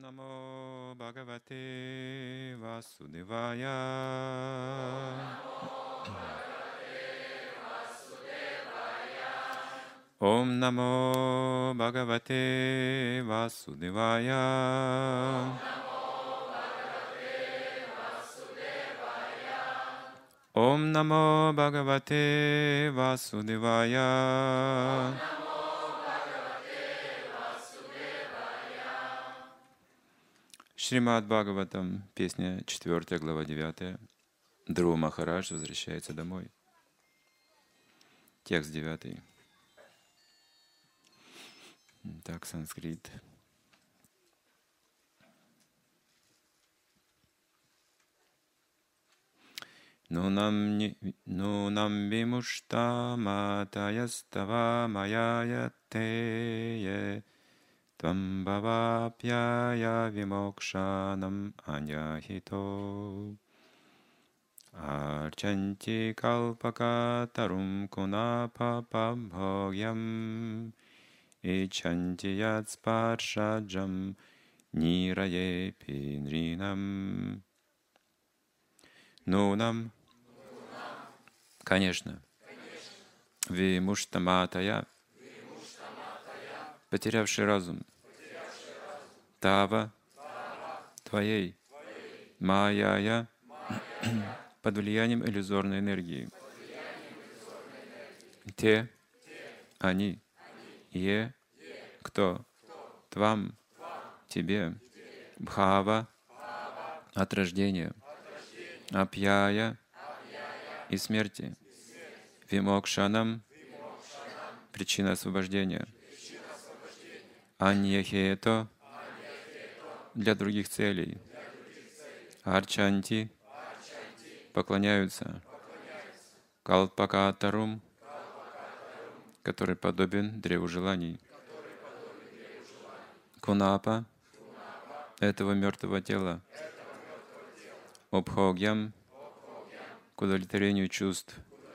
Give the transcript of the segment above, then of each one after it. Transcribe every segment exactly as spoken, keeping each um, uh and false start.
Namo Bhagavate Vasudevaya. Om Namo Bhagavate Vasudevaya. Om Namo Bhagavate Vasudevaya. Шримад Бхагаватам, песня четвёртая, глава девятая. Друва Махарадж возвращается домой. Текст девятый. Так, санскрит. Нунам вимушта матаястава маяяте твам бхавапьяя вимокшанам аньяхито арчанти калпакатарум кунапапабхогьям ичанти ятспаршаджам нирае пинринам. Нунам, конечно, вимуштаматая, потерявший разум, тава, твоей, майяя, под влиянием иллюзорной энергии. Те, они, е, кто, твам, тебе, бхава, от рождения, апьяя и смерти, вимокшанам, причина освобождения, аньяхето, для других целей, арчанти, поклоняются, калпакатарум, который подобен древу желаний, кунапа, этого мертвого тела, обхогьям, к удовлетворению чувств,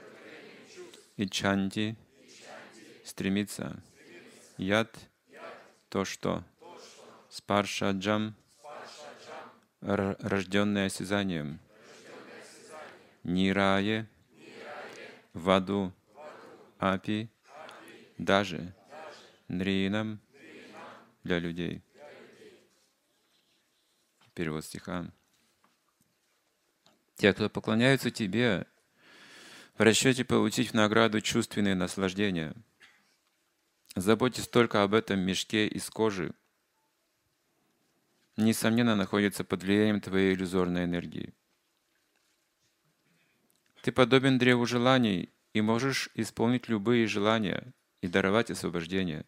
ичанти, стремиться, яд, то, что, спаршаджам, рожденное осязанием, нирае, в аду, апи, даже, нринам, для людей. Перевод стиха. Те, кто поклоняются тебе, в расчете получить в награду чувственные наслаждения. Заботьтесь только об этом мешке из кожи. Несомненно, находится под влиянием твоей иллюзорной энергии. Ты подобен древу желаний и можешь исполнить любые желания и даровать освобождение.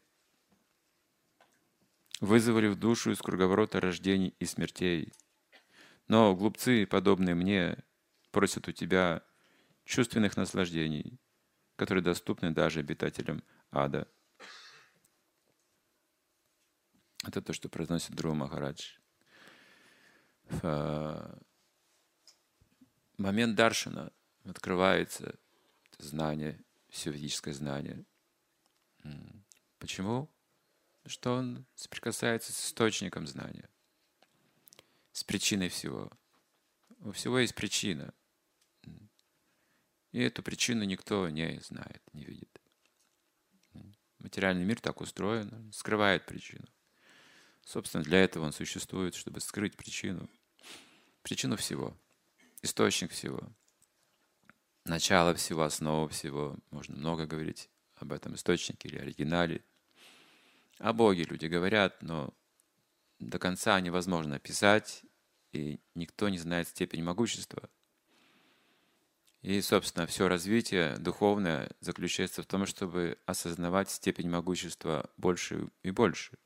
Вызволив душу из круговорота рождений и смертей. Но глупцы, подобные мне, просят у тебя чувственных наслаждений, которые доступны даже обитателям ада. Это то, что произносит Друва Махарадж. В момент даршана открывается знание, все ведическое знание. Почему? Что он соприкасается с источником знания, с причиной всего. У всего есть причина. И эту причину никто не знает, не видит. Материальный мир так устроен, скрывает причину. Собственно, для этого он существует, чтобы скрыть причину. Причину всего, источник всего, начало всего, основа всего. Можно много говорить об этом источнике или оригинале. О Боге люди говорят, но до конца невозможно описать, и никто не знает степень могущества. И, собственно, все развитие духовное заключается в том, чтобы осознавать степень могущества больше и больше.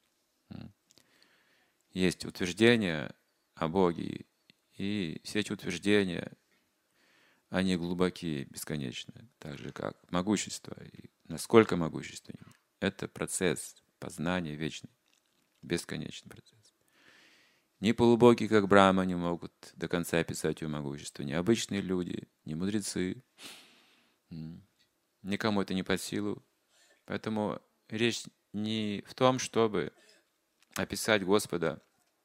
Есть утверждения о Боге, и все эти утверждения, они глубокие, бесконечные, так же как могущество. И насколько могущественен, это процесс познания вечный, бесконечный процесс. Ни полубоги, как Брахма, не могут до конца описать его могущество, ни обычные люди, ни мудрецы. Никому это не под силу. Поэтому речь не в том, чтобы описать Господа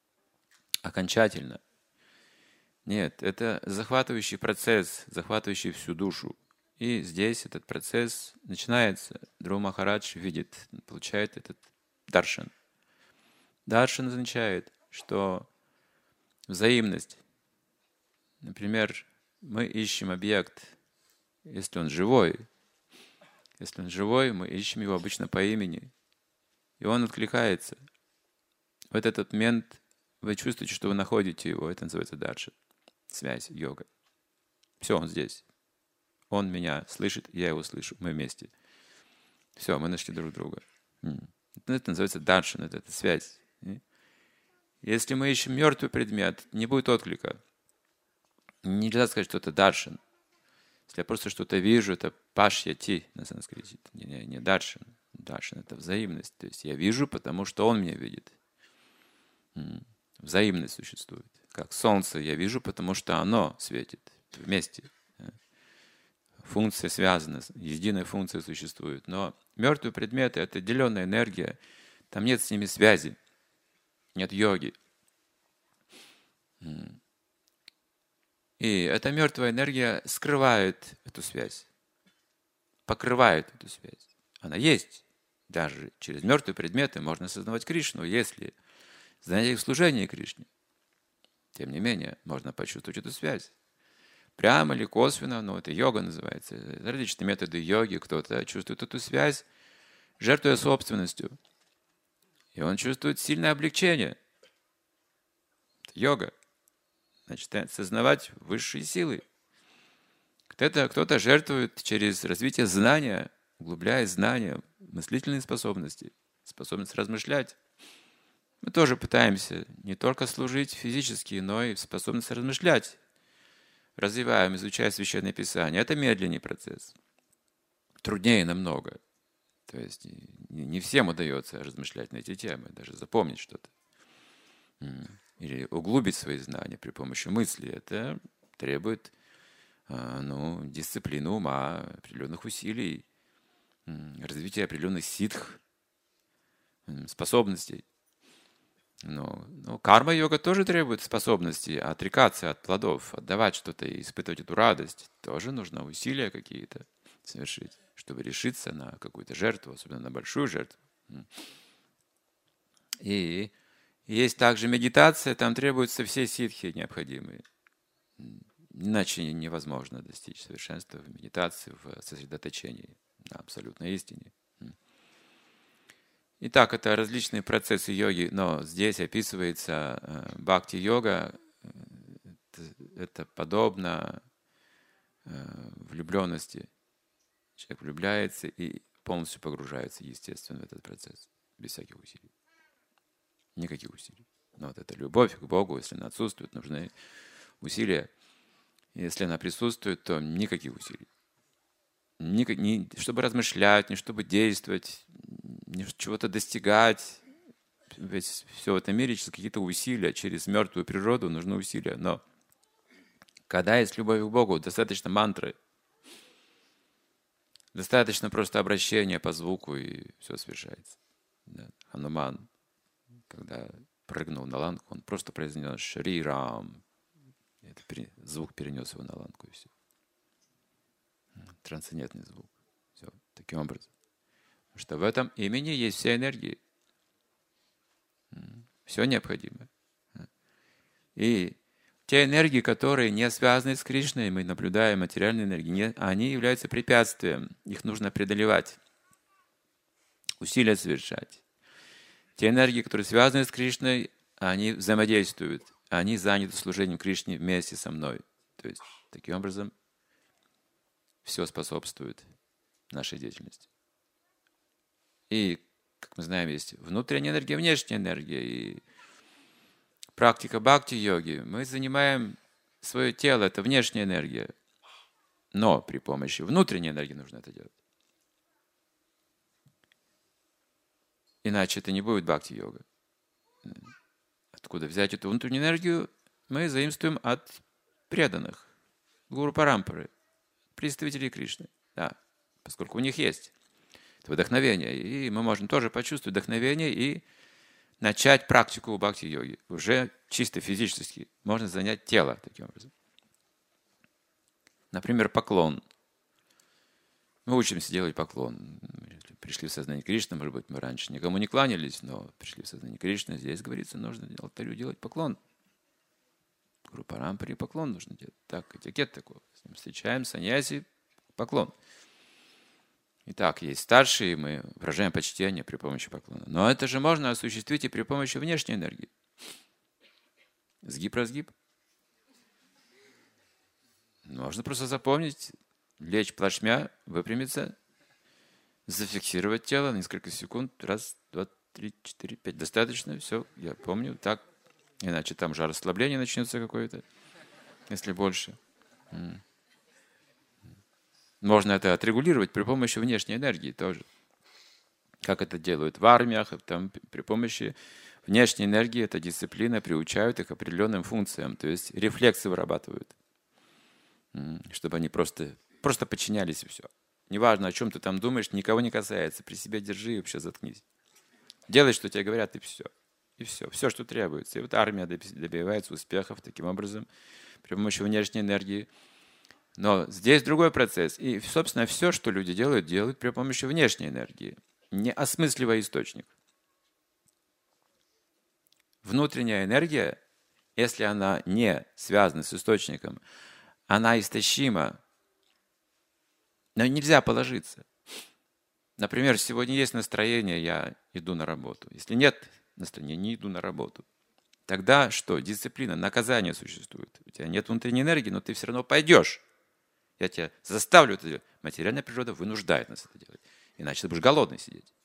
окончательно. Нет, это захватывающий процесс, захватывающий всю душу. И здесь этот процесс начинается. Дру Махарадж видит, получает этот даршан. Даршан означает, что взаимность. Например, мы ищем объект, если он живой. Если он живой, мы ищем его обычно по имени. И он откликается. В этот момент вы чувствуете, что вы находите его. Это называется даршан. Связь, йога. Все, он здесь. Он меня слышит, я его слышу. Мы вместе. Все, мы нашли друг друга. Это называется даршан, это, это связь. Если мы ищем мертвый предмет, не будет отклика. Нельзя сказать, что это даршан. Если я просто что-то вижу, это пашьяти на санскрите. Не, не, не даршан. Даршан — это взаимность. То есть я вижу, потому что он меня видит. Взаимность существует. Как солнце я вижу, потому что оно светит вместе. Функция связана, единая функция существует. Но мертвые предметы — это отделенная энергия. Там нет с ними связи. Нет йоги. И эта мертвая энергия скрывает эту связь. Покрывает эту связь. Она есть. Даже через мертвые предметы можно осознавать Кришну, если занять их служение Кришне. Тем не менее, можно почувствовать эту связь. Прямо или косвенно, но это йога называется. Различные методы йоги. Кто-то чувствует эту связь, жертвуя собственностью. И он чувствует сильное облегчение. Это йога. Значит, осознавать высшие силы. Кто-то, кто-то жертвует через развитие знания, углубляя знания, мыслительные способности, способность размышлять. Мы тоже пытаемся не только служить физически, но и способность размышлять. Развиваем, изучая Священное Писание. Это медленный процесс. Труднее намного. То есть не всем удается размышлять на эти темы, даже запомнить что-то. Или углубить свои знания при помощи мысли. Это требует ну, дисциплины ума, определенных усилий, развития определенных ситх, способностей. Но, но карма-йога тоже требует способности отрекаться от плодов, отдавать что-то и испытывать эту радость. Тоже нужно усилия какие-то совершить, чтобы решиться на какую-то жертву, особенно на большую жертву. И есть также медитация, там требуются все ситхи необходимые. Иначе невозможно достичь совершенства в медитации, в сосредоточении на абсолютной истине. Итак, это различные процессы йоги, но здесь описывается э, бхакти-йога. Это, это подобно э, влюбленности. Человек влюбляется и полностью погружается, естественно, в этот процесс, без всяких усилий. Никаких усилий. Но вот эта любовь к Богу, если она отсутствует, нужны усилия. Если она присутствует, то никаких усилий. Ни, ни, чтобы размышлять, ни чтобы действовать, ни чего-то достигать. Ведь все в этом мире через какие-то усилия, через мертвую природу нужны усилия. Но когда есть любовь к Богу, достаточно мантры, достаточно просто обращения по звуку, и все совершается. Да. Хануман, когда прыгнул на ланку, он просто произнес «Шри Рам». Этот звук перенес его на ланку, и все. Трансцендентный звук. Все, таким образом. Потому что в этом имени есть вся энергия. Все необходимое. И те энергии, которые не связаны с Кришной, мы наблюдаем материальные энергии, не, они являются препятствием. Их нужно преодолевать. Усилия совершать. Те энергии, которые связаны с Кришной, они взаимодействуют. Они заняты служением Кришне вместе со мной. То есть, таким образом, все способствует нашей деятельности. И, как мы знаем, есть внутренняя энергия, внешняя энергия. И практика бхакти-йоги. Мы занимаем свое тело, это внешняя энергия. Но при помощи внутренней энергии нужно это делать. Иначе это не будет бхакти-йога. Откуда взять эту внутреннюю энергию? Мы заимствуем от преданных, гуру парампары, представителей Кришны. Да, поскольку у них есть это вдохновение. И мы можем тоже почувствовать вдохновение и начать практику бхакти-йоги уже чисто физически можно занять тело таким образом. Например, поклон. Мы учимся делать поклон. Пришли в сознание Кришны, может быть, мы раньше никому не кланялись, но пришли в сознание Кришны. Здесь, говорится, нужно алтарю делать поклон. Гуру Парампаре поклон нужно делать. Так, этикет такой. С ним встречаем, саньяси, поклон. Итак, есть старшие, мы выражаем почтение при помощи поклона. Но это же можно осуществить и при помощи внешней энергии. Сгиб-разгиб. Можно просто запомнить, лечь плашмя, выпрямиться, зафиксировать тело несколько секунд. Раз, два, три, четыре, пять. Достаточно, все, я помню. Так, иначе там же расслабление начнется какое-то, если больше. Можно это отрегулировать при помощи внешней энергии тоже. Как это делают в армиях, там, при помощи внешней энергии, эта дисциплина, приучают их к определенным функциям, то есть рефлексы вырабатывают, чтобы они просто, просто подчинялись и все. Неважно, о чем ты там думаешь, никого не касается, при себе держи и вообще заткнись. Делай, что тебе говорят, и все. И все, все, что требуется. И вот армия добивается успехов таким образом, при помощи внешней энергии. Но здесь другой процесс. И, собственно, все, что люди делают, делают при помощи внешней энергии, не осмысливая источник. Внутренняя энергия, если она не связана с источником, она истощима, но нельзя положиться. Например, сегодня есть настроение, я иду на работу. Если нет настроения, не иду на работу. Тогда что? Дисциплина, наказание существует. У тебя нет внутренней энергии, но ты все равно пойдешь. Я тебя заставлю это делать. Материальная природа вынуждает нас это делать. Иначе ты будешь голодный сидеть.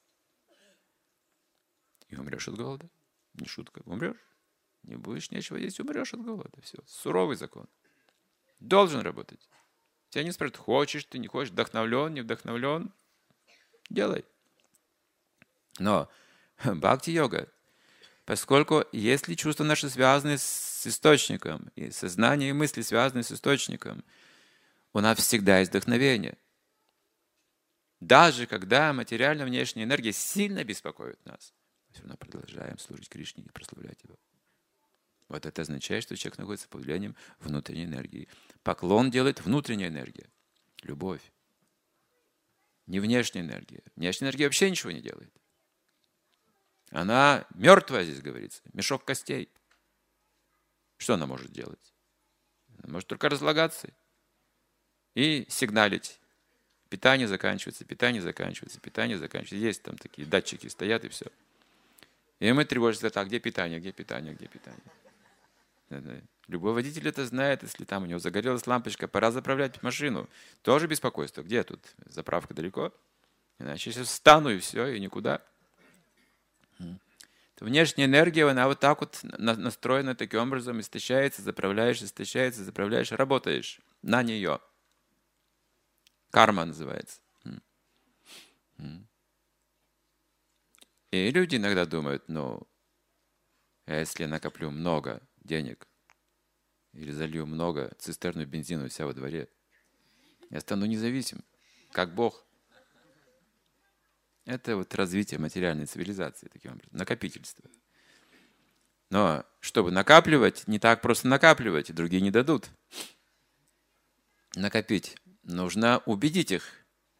И умрешь от голода. Не шутка. Умрешь. Не будешь нечего есть, умрешь от голода. Все. Суровый закон. Должен работать. Тебя не спрашивают, хочешь ты, не хочешь, вдохновлен, не вдохновлен. Делай. Но бхакти-йога, поскольку если чувства наши связаны с источником, и сознание и мысли связаны с источником, у нас всегда есть вдохновение. Даже когда материальная внешняя энергия сильно беспокоит нас, мы все равно продолжаем служить Кришне и прославлять Его. Вот это означает, что человек находится под влиянием внутренней энергии. Поклон делает внутренняя энергия. Любовь. Не внешняя энергия. Внешняя энергия вообще ничего не делает. Она мертвая, здесь говорится. Мешок костей. Что она может делать? Она может только разлагаться и сигналить. Питание заканчивается, питание заканчивается, питание заканчивается. Есть там такие датчики стоят и все. И мы тревожимся, так, где питание, где питание, где питание. Любой водитель это знает, если там у него загорелась лампочка, пора заправлять машину. Тоже беспокойство. Где тут? Заправка далеко? Иначе сейчас встану и все, и никуда. Внешняя энергия, она вот так вот настроена таким образом, истощается, заправляешь, истощается, заправляешь, работаешь на нее. Карма называется. И люди иногда думают, ну, если я накоплю много денег или залью много цистерну бензина у себя во дворе, я стану независим, как Бог. Это вот развитие материальной цивилизации, таким образом, накопительство. Но чтобы накапливать, не так просто накапливать, и другие не дадут. Накопить нужно убедить их,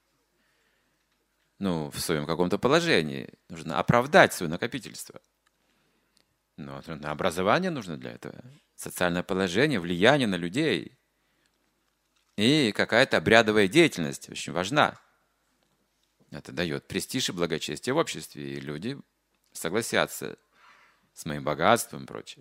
ну, в своем каком-то положении. Нужно оправдать свое накопительство. Но образование нужно для этого. Социальное положение, влияние на людей. И какая-то обрядовая деятельность очень важна. Это дает престиж и благочестие в обществе. И люди согласятся с моим богатством и прочее.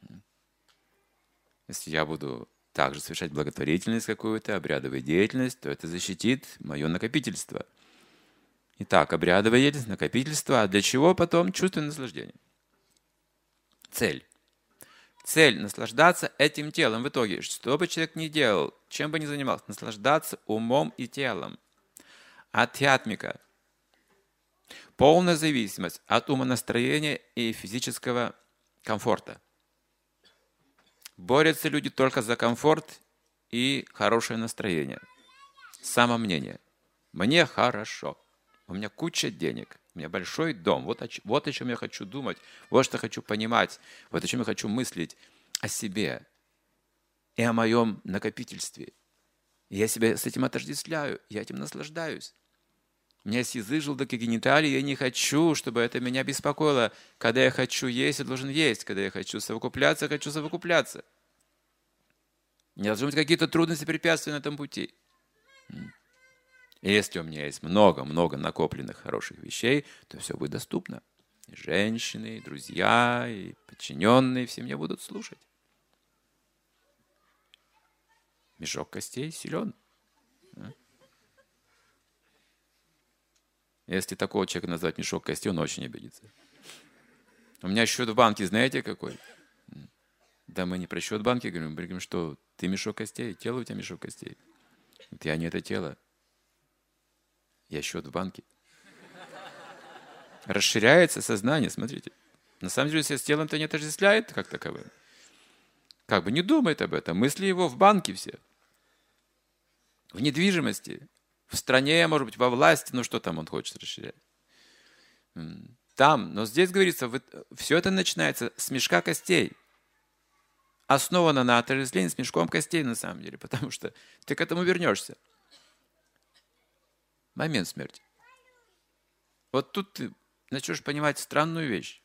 Если я буду также совершать благотворительность какую-то, обрядовую деятельность, то это защитит мое накопительство. Итак, обрядовая деятельность, накопительство. А для чего потом чувственное наслаждение? Цель. Цель – наслаждаться этим телом в итоге. Что бы человек ни делал, чем бы ни занимался, наслаждаться умом и телом. Адхьятмика. Полная зависимость от умонастроения и физического комфорта. Борются люди только за комфорт и хорошее настроение. Самомнение. Мне хорошо. У меня куча денег. У меня большой дом. Вот о, вот о чем я хочу думать. Вот что хочу понимать. Вот о чем я хочу мыслить. О себе. И о моем накопительстве. И я себя с этим отождествляю. Я этим наслаждаюсь. У меня есть язык, желудок и гениталии. Я не хочу, чтобы это меня беспокоило. Когда я хочу есть, я должен есть. Когда я хочу совокупляться, я хочу совокупляться. Не должны быть какие-то трудности, препятствия на этом пути. И если у меня есть много-много накопленных хороших вещей, то все будет доступно. И женщины, и друзья, и подчиненные, все меня будут слушать. Мешок костей силен. Если такого человека назвать мешок костей, он очень обидится. У меня счет в банке, знаете, какой? Да мы не про счет в банке говорим, мы говорим, что ты мешок костей, тело у тебя мешок костей. Я не это тело. Я счет в банке. Расширяется сознание, смотрите. На самом деле, себя с телом-то не отождествляет как таковым. Как бы не думает об этом. Мысли его в банке все. В недвижимости. В стране, может быть, во власти. Ну, что там он хочет расширять? Там. Но здесь говорится, все это начинается с мешка костей. Основано на отождествлении с мешком костей, на самом деле. Потому что ты к этому вернешься. Момент смерти. Вот тут ты начнешь понимать странную вещь,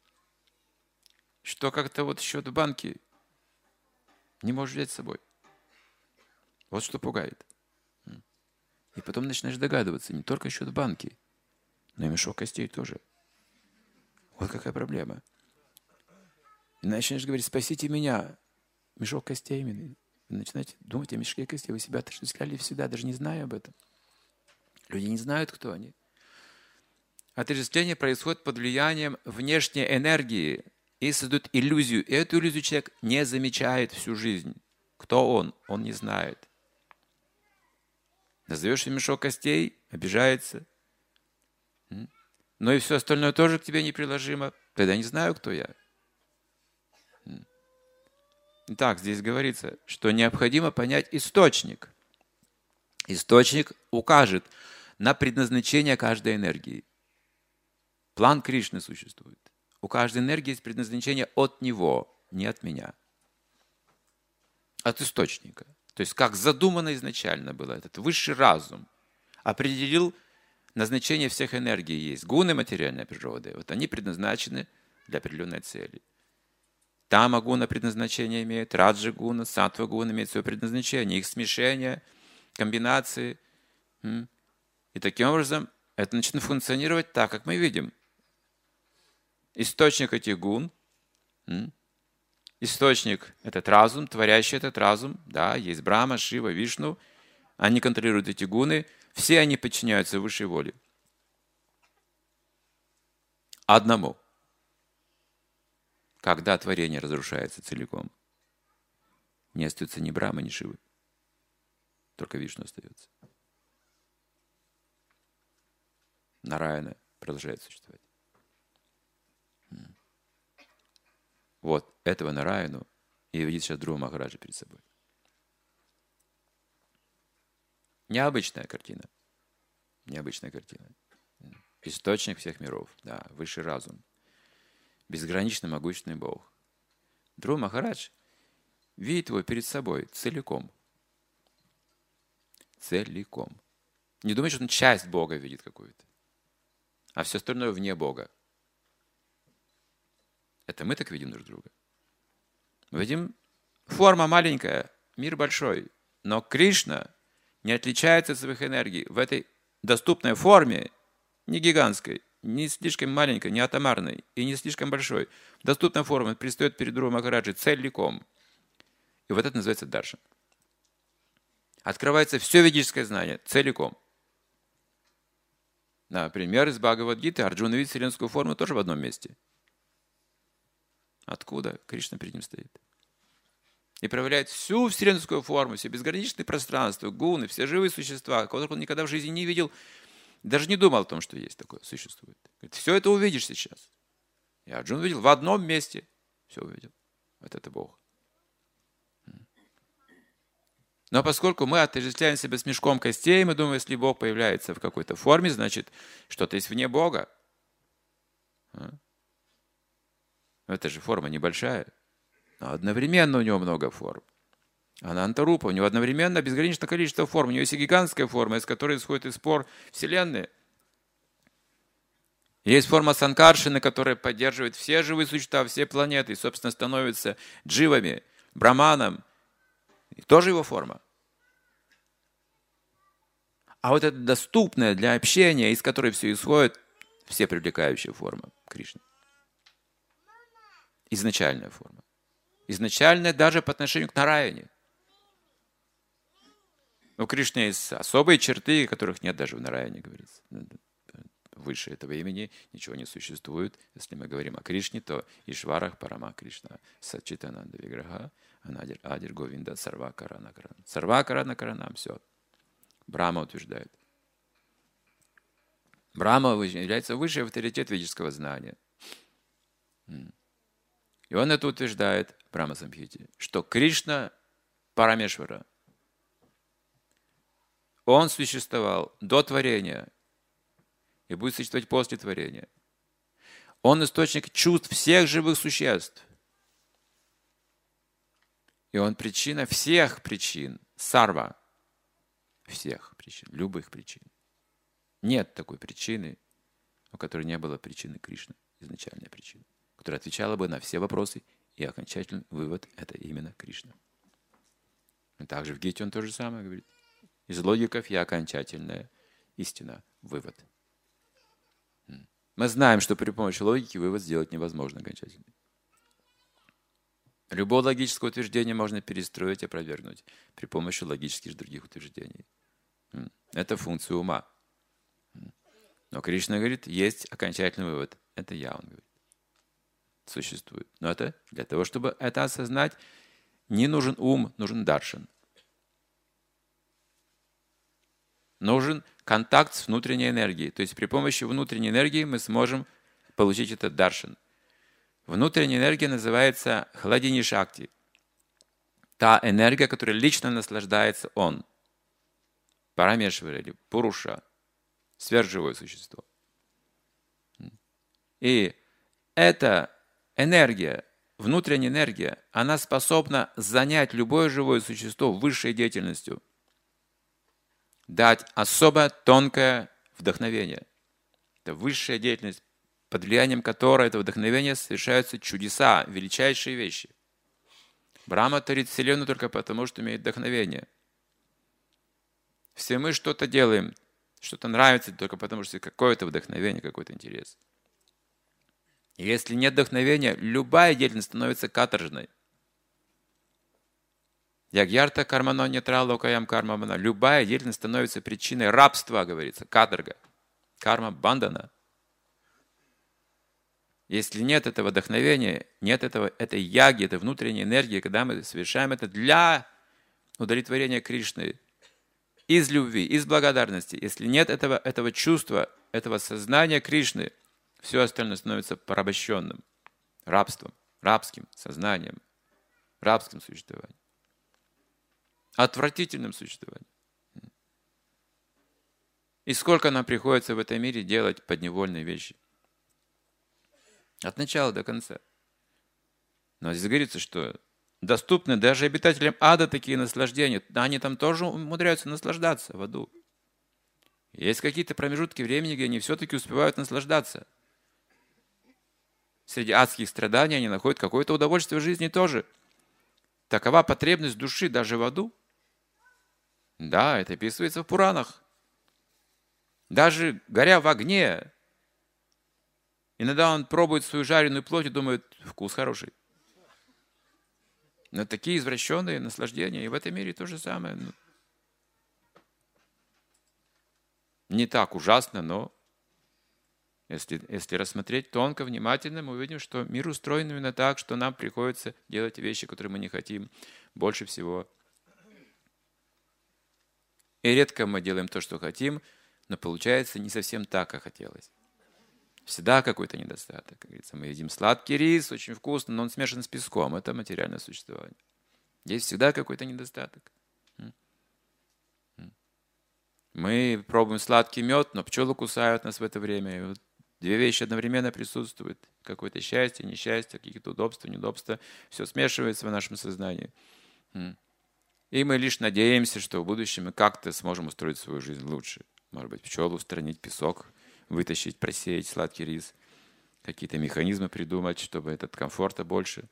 что как-то вот счет в банке не можешь взять с собой. Вот что пугает. И потом начинаешь догадываться, не только счет в банке, но и мешок костей тоже. Вот какая проблема. И начинаешь говорить, спасите меня, мешок костей. Вы начинаете думать о мешке костей, вы себя отождествляли всегда, даже не зная об этом. Люди не знают, кто они. Отождествление происходит под влиянием внешней энергии и создает иллюзию. И эту иллюзию человек не замечает всю жизнь. Кто он? Он не знает. Назовешь мешок костей, обижается. Но и все остальное тоже к тебе неприложимо. Тогда не знаю, кто я. Итак, здесь говорится, что необходимо понять источник. Источник укажет на предназначение каждой энергии. План Кришны существует. У каждой энергии есть предназначение от него, не от меня. От источника. То есть, как задумано изначально было, этот высший разум определил назначение всех энергий. Есть гуны материальной природы. Вот они предназначены для определенной цели. Тама гуна предназначение имеет, раджа гуна, саттва гуна имеет свое предназначение. Их смешение, комбинации. И таким образом это начнет функционировать так, как мы видим. Источник этих гун, источник – этот разум, творящий этот разум. Да, есть Брахма, Шива, Вишну. Они контролируют эти гуны. Все они подчиняются высшей воле. Одному. Когда творение разрушается целиком, не остается ни Брахмы, ни Шивы. Только Вишну остается. Нараяна продолжает существовать. Вот этого Нараяну и видит сейчас Dhruva Махараджа перед собой. Необычная картина. Необычная картина. Источник всех миров. Да, высший разум. Безгранично могущественный Бог. Dhruva Махарадж видит его перед собой целиком. Целиком. Не думает, что он часть Бога видит какую-то, а все остальное вне Бога. Это мы так видим друг друга. Мы видим, форма маленькая, мир большой. Но Кришна не отличается от своих энергий. В этой доступной форме, не гигантской, не слишком маленькой, не атомарной и не слишком большой, доступной форме предстает перед Dhruva Махараджи целиком. И вот это называется даршан. Открывается все ведическое знание целиком. Например, из Бхагавад-гиты Арджуна видит вселенскую форму тоже в одном месте. Откуда? Кришна перед ним стоит. И проявляет всю вселенскую форму, все безграничные пространства, гуны, все живые существа, которых он никогда в жизни не видел, даже не думал о том, что есть такое, существует. Говорит, все это увидишь сейчас. И Арджун увидел в одном месте. Все увидел. Вот это Бог. Но поскольку мы отождествляем себя с мешком костей, мы думаем, если Бог появляется в какой-то форме, значит, что-то есть вне Бога. Это же форма небольшая, но одновременно у него много форм. Анантарупа, у него одновременно безграничное количество форм. У него есть и гигантская форма, из которой исходит из спор Вселенной. Есть форма Санкаршины, которая поддерживает все живые существа, все планеты, и, собственно, становится дживами, браманом. И тоже его форма. А вот эта доступная для общения, из которой все исходит, все привлекающая форма Кришны. Изначальная форма. Изначальная даже по отношению к Нараяне. У Кришны есть особые черты, которых нет даже в Нараяне, говорится. Выше этого имени ничего не существует. Если мы говорим о Кришне, то Ишварах Парама Кришна, Сачитананда Виграха, Анадир Адир Говинда, Сарвакарана Каранам. Сарвакарана Каранам, все. Брахма утверждает. Брахма является высший авторитет ведического знания. И он это утверждает в Брахма Самхите, что Кришна Парамешвара. Он существовал до творения и будет существовать после творения. Он источник чувств всех живых существ. И он причина всех причин, сарва, всех причин, любых причин. Нет такой причины, у которой не было причины Кришны, изначальная причина, которая отвечала бы на все вопросы, и окончательный вывод – это именно Кришна. И также в Гите он то же самое говорит. Из логиков я окончательная истина, вывод. Мы знаем, что при помощи логики вывод сделать невозможно окончательно. Любое логическое утверждение можно перестроить и опровергнуть при помощи логических других утверждений. Это функция ума. Но Кришна говорит, есть окончательный вывод. Это я, он говорит. Существует. Но это для того, чтобы это осознать, не нужен ум, нужен даршан. Нужен контакт с внутренней энергией. То есть при помощи внутренней энергии мы сможем получить этот даршан. Внутренняя энергия называется хладини шакти. Та энергия, которой лично наслаждается он. Парамешвара или Пуруша. Сверхживое существо. И эта энергия, внутренняя энергия, она способна занять любое живое существо высшей деятельностью. Дать особо тонкое вдохновение. Это высшая деятельность, под влиянием которой это вдохновение совершаются чудеса, величайшие вещи. Брахма творит Вселенную только потому, что имеет вдохновение. Все мы что-то делаем, что-то нравится только потому, что какое-то вдохновение, какой-то интерес. И если нет вдохновения, любая деятельность становится каторжной. Ягьярта кармано нетра локаям кармамана. Любая деятельность становится причиной рабства, говорится, каторга. Карма бандана. Если нет этого вдохновения, нет этого, этой яги, этой внутренней энергии, когда мы совершаем это для удовлетворения Кришны, из любви, из благодарности, если нет этого, этого чувства, этого сознания Кришны, все остальное становится порабощенным, рабством, рабским сознанием, рабским существованием. Отвратительным существованием. И сколько нам приходится в этом мире делать подневольные вещи. От начала до конца. Но здесь говорится, что доступны даже обитателям ада такие наслаждения. Они там тоже умудряются наслаждаться в аду. Есть какие-то промежутки времени, где они все-таки успевают наслаждаться. Среди адских страданий они находят какое-то удовольствие в жизни тоже. Такова потребность души даже в аду. Да, это описывается в Пуранах. Даже горя в огне, иногда он пробует свою жареную плоть и думает, вкус хороший. Но такие извращенные наслаждения, и в этом мире то же самое. Не так ужасно, но если, если рассмотреть тонко, внимательно, мы увидим, что мир устроен именно так, что нам приходится делать вещи, которые мы не хотим больше всего. И редко мы делаем то, что хотим, но получается не совсем так, как хотелось. Всегда какой-то недостаток. Как говорится, мы едим сладкий рис, очень вкусно, но он смешан с песком. Это материальное существование. Есть всегда какой-то недостаток. Мы пробуем сладкий мед, но пчелы кусают нас в это время. И вот Две вещи одновременно присутствуют. Какое-то счастье, несчастье, какие-то удобства, неудобства. Все смешивается в нашем сознании. И мы лишь надеемся, что в будущем мы как-то сможем устроить свою жизнь лучше. Может быть, пчелу устранить, песок вытащить, просеять сладкий рис. Какие-то механизмы придумать, чтобы этот комфорта больше.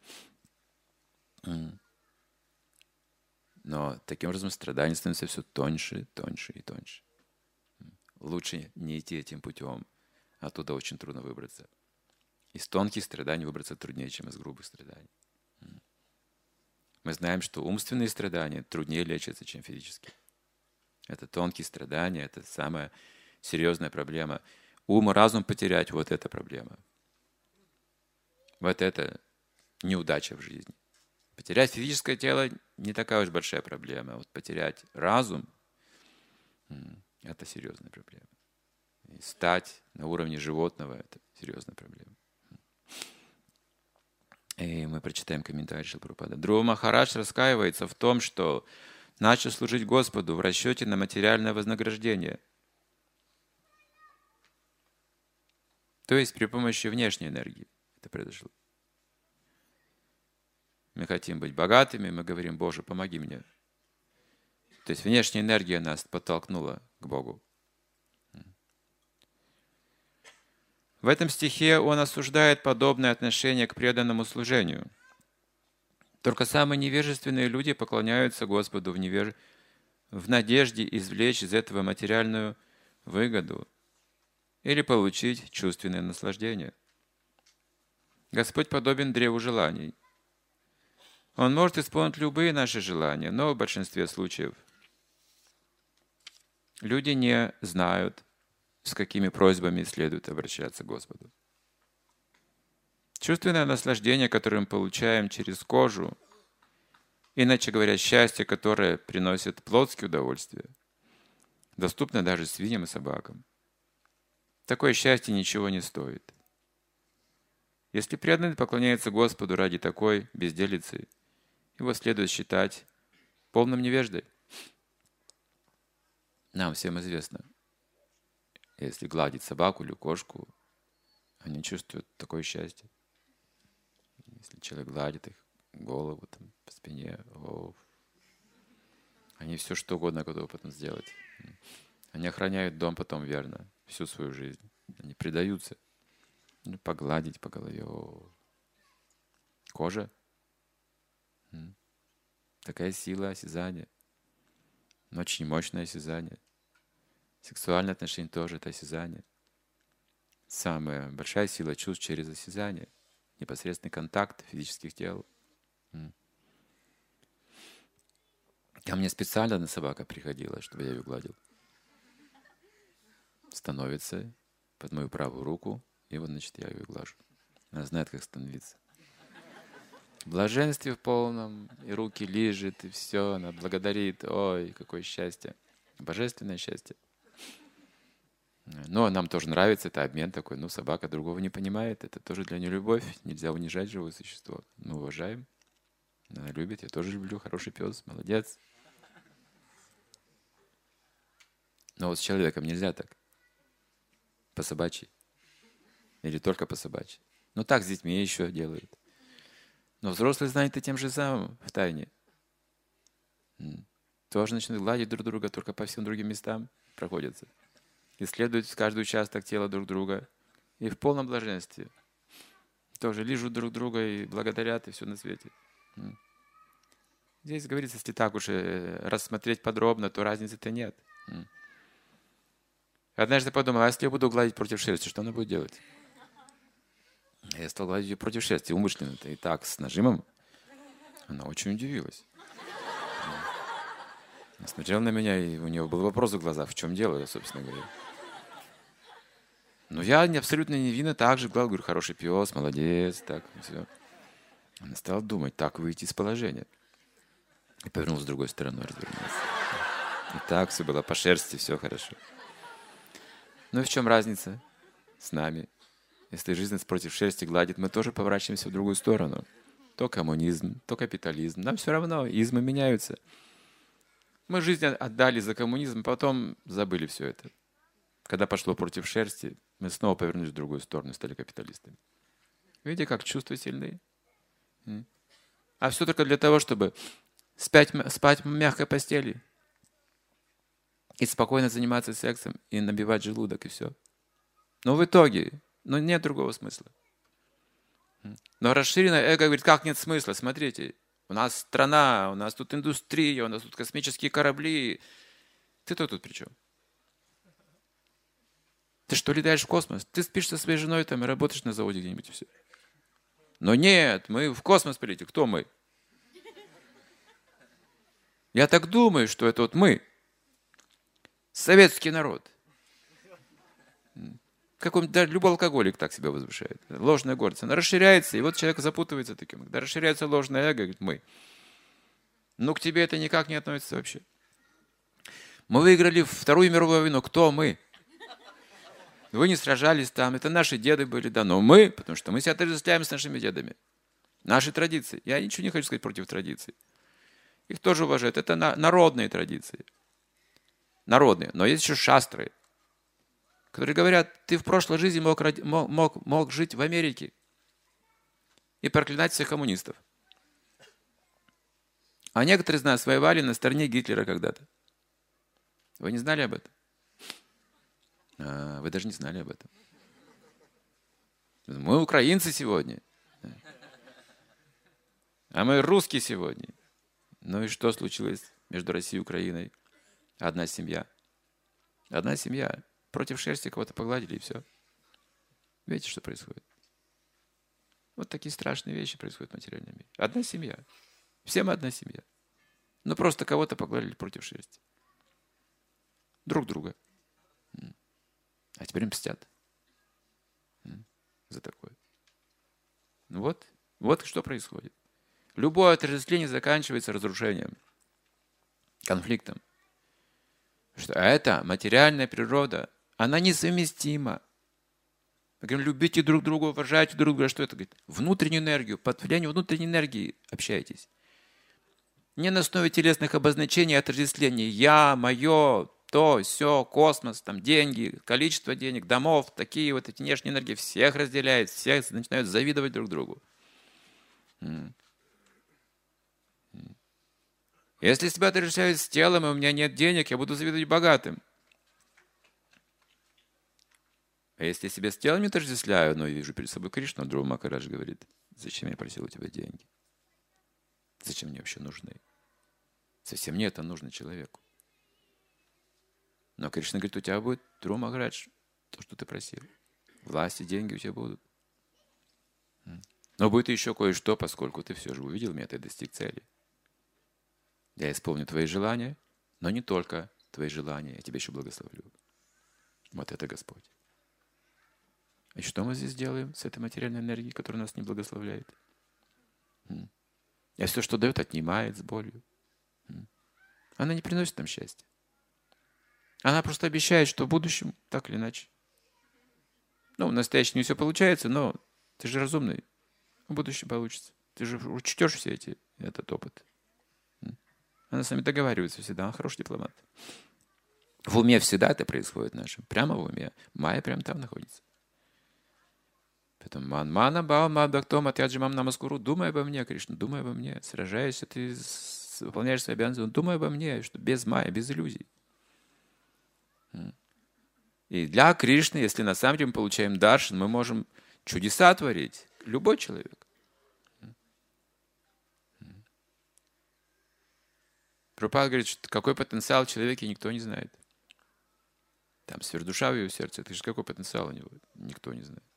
Но таким образом страдания становятся все тоньше, тоньше и тоньше. Лучше не идти этим путем. Оттуда очень трудно выбраться. Из тонких страданий выбраться труднее, чем из грубых страданий. Мы знаем, что умственные страдания труднее лечатся, чем физические. Это тонкие страдания, это самая серьезная проблема. Ум и разум потерять – вот эта проблема. Вот это неудача в жизни. Потерять физическое тело не такая уж большая проблема. Вот потерять разум – это серьезная проблема. И стать на уровне животного – это серьезная проблема. И мы прочитаем комментарий Шрилы Прабхупады. Друва Махарадж раскаивается в том, что начал служить Господу в расчете на материальное вознаграждение. То есть при помощи внешней энергии это произошло. Мы хотим быть богатыми, мы говорим: Боже, помоги мне. То есть внешняя энергия нас подтолкнула к Богу. В этом стихе он осуждает подобное отношение к преданному служению. Только самые невежественные люди поклоняются Господу в, невеж... в надежде извлечь из этого материальную выгоду или получить чувственное наслаждение. Господь подобен древу желаний. Он может исполнить любые наши желания, но в большинстве случаев люди не знают, с какими просьбами следует обращаться к Господу. Чувственное наслаждение, которое мы получаем через кожу, иначе говоря, счастье, которое приносит плотские удовольствия, доступно даже свиньям и собакам. Такое счастье ничего не стоит. Если преданный поклоняется Господу ради такой безделицы, его следует считать полным невеждой. Нам всем известно, если гладить собаку или кошку, они чувствуют такое счастье. Если человек гладит их голову, там, по спине, о, они все что угодно готовы потом сделать. Они охраняют дом потом верно, всю свою жизнь. Они предаются. Ну, погладить по голове. О. Кожа. Такая сила осязания. Очень мощное осязание. Сексуальные отношения тоже это осязание. Самая большая сила чувств через осязание. Непосредственный контакт физических тел. Ко мне специально одна собака приходила, чтобы я ее гладил. Становится под мою правую руку, и вот, значит, я ее глажу. Она знает, как становиться. В блаженстве в полном, и руки лижет, и все, она благодарит. Ой, какое счастье. Божественное счастье. Но нам тоже нравится, это обмен такой. Ну, собака другого не понимает, это тоже для нее любовь. Нельзя унижать живое существо. Мы уважаем. Она любит, я тоже люблю. Хороший пес, молодец. Но вот с человеком нельзя так. По-собачьи. Или только по-собачьи. Ну, так с детьми еще делают. Но взрослые заняты тем же самым в тайне. Тоже начинают гладить друг друга, только по всем другим местам проходятся. Исследуют каждый участок тела друг друга. И в полном блаженстве. Тоже лижут друг друга и благодарят, и все на свете. Здесь говорится, если так уж рассмотреть подробно, то разницы-то нет. Однажды подумал, а если я буду гладить против шерсти, что она будет делать? Я стал гладить ее против шерсти, умышленно-то, и так, с нажимом. Она очень удивилась. Она смотрела на меня, и у нее был вопрос в глазах, в чем дело, собственно говоря. Но я абсолютно невинно так же гладил, говорю, хороший пес, молодец, так, и все. Она стала думать, так выйти из положения. И повернулась с другой стороны, развернулась. И так все было по шерсти, все хорошо. Ну и в чем разница с нами? Если жизнь против шерсти гладит, мы тоже поворачиваемся в другую сторону. То коммунизм, то капитализм. Нам все равно, измы меняются. Мы жизнь отдали за коммунизм, потом забыли все это. Когда пошло против шерсти, мы Мы снова повернулись в другую сторону и стали капиталистами. Видите, как чувства сильные? А все только для того, чтобы спать, спать в мягкой постели и спокойно заниматься сексом, и набивать желудок, и все. Но в итоге, ну, нет другого смысла. Но расширенное эго говорит, как нет смысла? Смотрите, у нас страна, у нас тут индустрия, у нас тут космические корабли. Ты-то тут при чем? Ты что, летаешь в космос? Ты спишь со своей женой там и работаешь на заводе где-нибудь и все. Но нет, мы в космос полетим. Кто мы? Я так думаю, что это вот мы. Советский народ. Какой-нибудь, да, любой алкоголик так себя возвышает. Ложная гордость. Она расширяется, и вот человек запутывается таким. Когда расширяется ложное эго, говорит, мы. Ну, к тебе это никак не относится вообще. Мы выиграли Вторую мировую войну. Кто мы? Вы не сражались там, это наши деды были, да, но мы, потому что мы себя отождествляем с нашими дедами. Наши традиции. Я ничего не хочу сказать против традиций. Их тоже уважают. Это на, народные традиции. Народные. Но есть еще шастры, которые говорят, ты в прошлой жизни мог, мог, мог жить в Америке и проклинать всех коммунистов. А некоторые из нас воевали на стороне Гитлера когда-то. Вы не знали об этом? А, вы даже не знали об этом. Мы украинцы сегодня. А мы русские сегодня. Ну и что случилось между Россией и Украиной? Одна семья. Одна семья. Против шерсти кого-то погладили, и все. Видите, что происходит? Вот такие страшные вещи происходят в материальном мире. Одна семья. Все мы одна семья. Но просто кого-то погладили против шерсти. Друг друга. А теперь мстят. За такое. Ну вот, вот что происходит. Любое отождествление заканчивается разрушением, конфликтом. Что это материальная природа, она несовместима. Мы говорим, любите друг друга, уважайте друг друга. Что это говорит? Внутреннюю энергию, под влиянием внутренней энергии общайтесь. Не на основе телесных обозначений, отождествлений. Я, мое, то, все, космос, там, деньги, количество денег, домов, такие вот эти внешние энергии. Всех разделяют, всех начинают завидовать друг другу. Если себя отождествляют с телом, и у меня нет денег, я буду завидовать богатым. А если я себя с телом не отождествляю, но вижу перед собой Кришну, Дхрув Махарадж говорит, зачем я просил у тебя деньги? Зачем мне вообще нужны? Совсем не это нужно человеку. Но Кришна говорит, у тебя будет, Дхрув Махарадж, то, что ты просил. Власти, деньги у тебя будут. Но будет еще кое-что, поскольку ты все же увидел меня, ты достиг цели. Я исполню твои желания, но не только твои желания, я тебя еще благословлю. Вот это Господь. И что мы здесь делаем с этой материальной энергией, которая нас не благословляет? И все, что дает, отнимает с болью. Она не приносит нам счастья. Она просто обещает, что в будущем так или иначе. Ну, в настоящем не все получается, но ты же разумный. В будущем получится. Ты же учтешь все эти, этот опыт. Она с нами договаривается всегда, она хороший дипломат. В уме всегда это происходит нашем. Прямо в уме. Майя прямо там находится. Поэтому ман мана бао мадактом атяджимам намаскуру. Думай обо мне, Кришна, думай обо мне. Сражаешься, ты выполняешь свои обязанности. Думай обо мне, что без майя, без иллюзий. И для Кришны, если на самом деле мы получаем даршан, мы можем чудеса творить. Любой человек. Прабхупада говорит, что какой потенциал в человеке никто не знает. Там сверхдуша в его сердце. Это же какой потенциал у него? Никто не знает.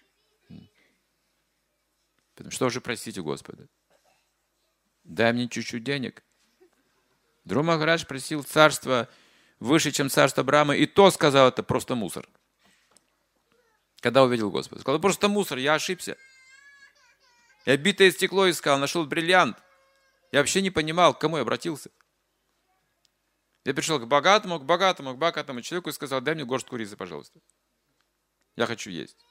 Поэтому что же просить у Господа? Дай мне чуть-чуть денег. Дхрув Махарадж просил царство выше, чем царство Брамы, и то сказал, это просто мусор. Когда увидел Господа. Сказал, просто мусор, я ошибся. Я битое стекло искал, нашел бриллиант. Я вообще не понимал, к кому я обратился. Я пришел к богатому, к богатому, к богатому человеку и сказал, дай мне горстку риса, пожалуйста. Я хочу есть.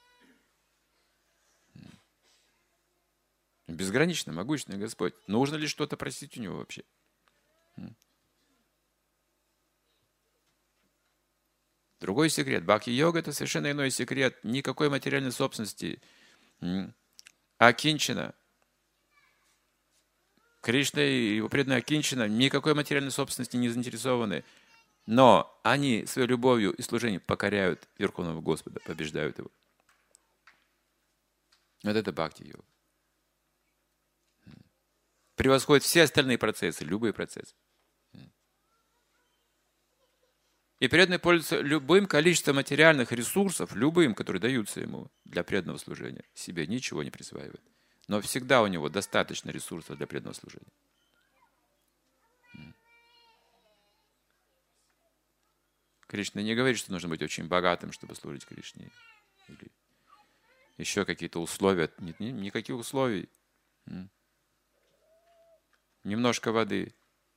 Безгранично могущественный Господь. Нужно ли что-то просить у Него вообще? Другой секрет. Бхакти-йога – это совершенно иной секрет. Никакой материальной собственности. Акинчина. Кришна и его преданные Акинчина никакой материальной собственности не заинтересованы. Но они своей любовью и служением покоряют Верховного Господа, побеждают его. Вот это бхакти-йога. Превосходит все остальные процессы, любые процессы. И преданный пользуется любым количеством материальных ресурсов, любым, которые даются ему для преданного служения. Себе ничего не присваивает. Но всегда у него достаточно ресурсов для преданного служения. Кришна не говорит, что нужно быть очень богатым, чтобы служить Кришне. Или еще какие-то условия. Нет, никаких условий. Немножко воды.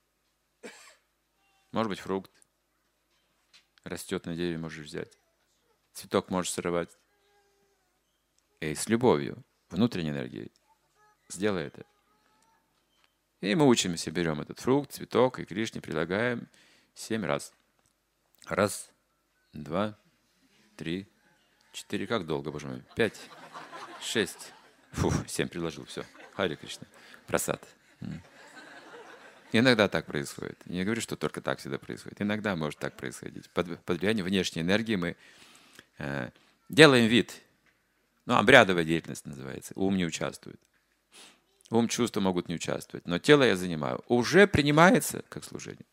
Может быть, фрукт. Растет на дереве, можешь взять. Цветок можешь сорвать. И с любовью, внутренней энергией. Сделай это. И мы учимся, берем этот фрукт, цветок и Кришне предлагаем семь раз. Раз, два, три, четыре. Как долго, боже мой? Пять, шесть. Фу, семь предложил, все. Харе Кришна. Прасад. Иногда так происходит. Я не говорю, что только так всегда происходит. Иногда может так происходить. Под, под влиянием внешней энергии мы э, делаем вид. Ну, обрядовая деятельность называется. Ум не участвует. Ум, чувства могут не участвовать. Но тело я занимаю. Уже принимается как служение.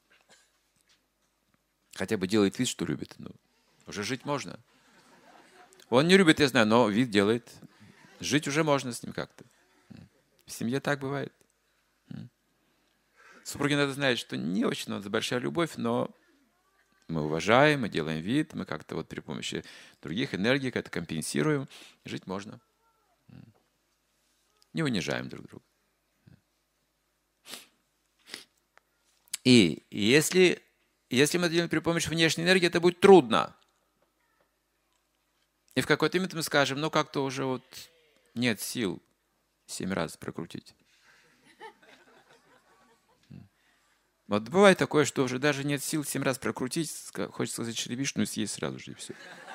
Хотя бы делает вид, что любит. Ну, уже жить можно. Он не любит, я знаю, но вид делает. Жить уже можно с ним как-то. В семье так бывает. Супруге надо знать, что не очень надо большая любовь, но мы уважаем, мы делаем вид, мы как-то вот при помощи других энергий это компенсируем. Жить можно. Не унижаем друг друга. И если, если мы это делаем при помощи внешней энергии, это будет трудно. И в какой-то момент мы скажем, ну как-то уже вот нет сил семь раз прокрутить. Вот бывает такое, что уже даже нет сил семь раз прокрутить, хочется сказать Шри Вишну и съесть сразу же, и все.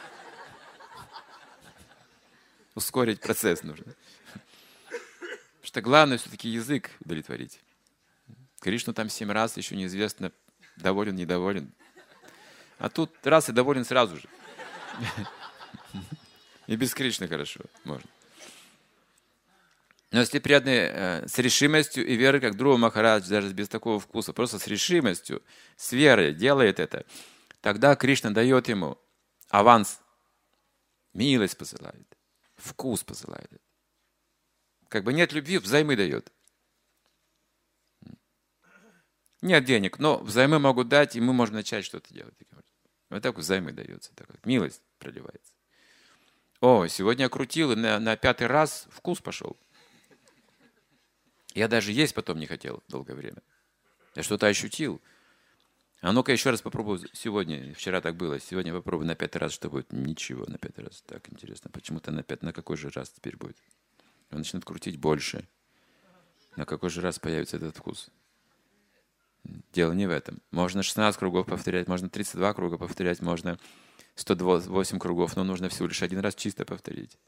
Ускорить процесс нужно. Потому что главное все-таки язык удовлетворить. Кришну там семь раз, еще неизвестно, доволен, недоволен. А тут раз и доволен сразу же. И без Кришны хорошо можно. Но если преданный э, с решимостью и верой, как Друва Махарадж, даже без такого вкуса, просто с решимостью, с верой делает это, тогда Кришна дает ему аванс, милость посылает, вкус посылает. Как бы нет любви, взаймы дает. Нет денег, но взаймы могут дать, и мы можем начать что-то делать. Вот так взаймы дается, так вот, милость проливается. О, сегодня я крутил, и на, на пятый раз вкус пошел. Я даже есть потом не хотел долгое время. Я что-то ощутил. А ну-ка еще раз попробую сегодня. Вчера так было. Сегодня попробую на пятый раз, что будет. Ничего на пятый раз. Так интересно. Почему-то на пятый. На какой же раз теперь будет? Он начнет крутить больше. На какой же раз появится этот вкус? Дело не в этом. Можно шестнадцать кругов повторять, можно тридцать два круга повторять, можно сто восемь кругов, но нужно всего лишь один раз чисто повторить.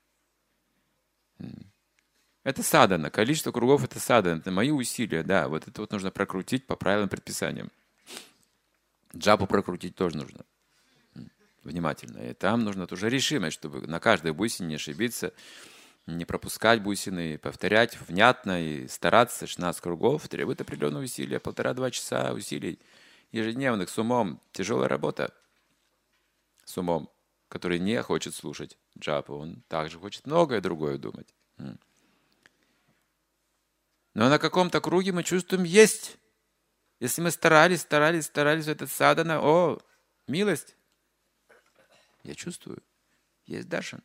Это садхана. Количество кругов – это садхана. Это мои усилия, да. Вот это вот нужно прокрутить по правильным предписаниям. Джапу прокрутить тоже нужно. Внимательно. И там нужна тоже решимость, чтобы на каждой бусине не ошибиться, не пропускать бусины, повторять внятно и стараться. шестнадцать кругов требует определенного усилия. Полтора-два часа усилий ежедневных с умом. Тяжелая работа с умом, который не хочет слушать джапу. Он также хочет многое другое думать. Но на каком-то круге мы чувствуем есть. Если мы старались, старались, старались, этот садхана, о, милость. Я чувствую, есть даршан.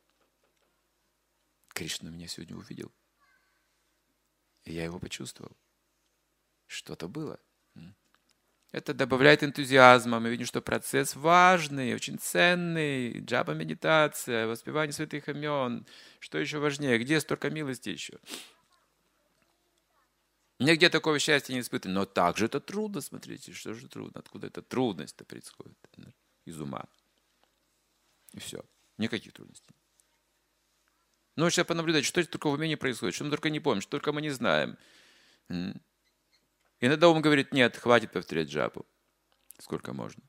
Кришна меня сегодня увидел. И я его почувствовал. Что-то было. Это добавляет энтузиазма. Мы видим, что процесс важный, очень ценный. Джапа, медитация, воспевание святых имен. Что еще важнее? Где столько милости еще? Нигде такого счастья не испытываю. Но так же это трудно, смотрите. Что же трудно? Откуда эта трудность-то происходит? из ума. И все. Никаких трудностей. Ну, сейчас понаблюдать, что только в уме не происходит, что мы только не помним, что только мы не знаем. Иногда ум говорит, нет, хватит повторять джапу. Сколько можно.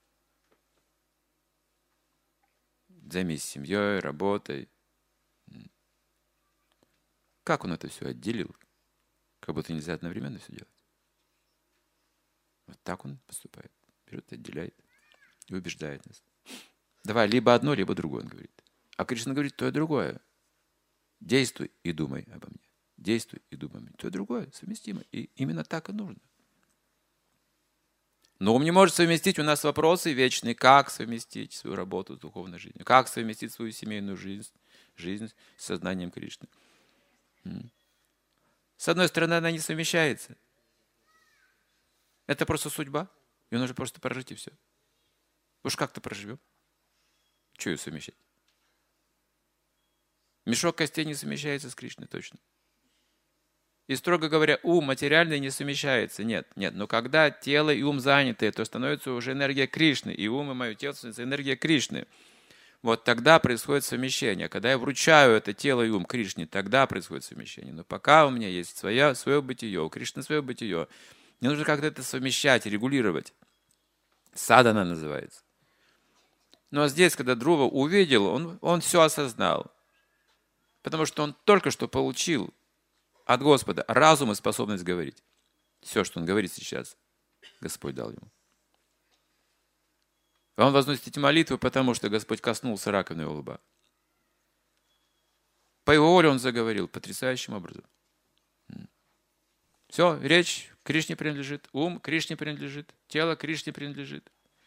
Займись семьей, работой. Как он это все отделил? Как будто нельзя одновременно все делать. Вот так он поступает. Берет, отделяет и убеждает нас. Давай, либо одно, либо другое, он говорит. А Кришна говорит, то и другое. Действуй и думай обо мне. Действуй и думай обо мне. То и другое совместимо. И именно так и нужно. Но ум не может совместить. У нас вопросы вечные. Как совместить свою работу с духовной жизнью? Как совместить свою семейную жизнь, жизнь с сознанием Кришны? С одной стороны, она не совмещается. Это просто судьба. Ее нужно просто прожить и все. Уж как-то проживем. Чего ее совмещать? Мешок костей не совмещается с Кришной, точно. И, строго говоря, ум материальный не совмещается. Нет, нет. Но когда тело и ум заняты, то становится уже энергия Кришны. И ум, и мое тело становится энергия Кришны. Вот тогда происходит совмещение. Когда я вручаю это тело и ум Кришне, тогда происходит совмещение. Но пока у меня есть свое, свое бытие, у Кришны свое бытие, мне нужно как-то это совмещать, регулировать. Садана называется. Но здесь, когда Друва увидел, он, он все осознал. Потому что он только что получил от Господа разум и способность говорить. Все, что он говорит сейчас, Господь дал ему. Он возносит эти молитвы, потому что Господь коснулся раковины его лба. По его воле он заговорил потрясающим образом. Все, речь Кришне принадлежит, ум Кришне принадлежит, тело Кришне принадлежит.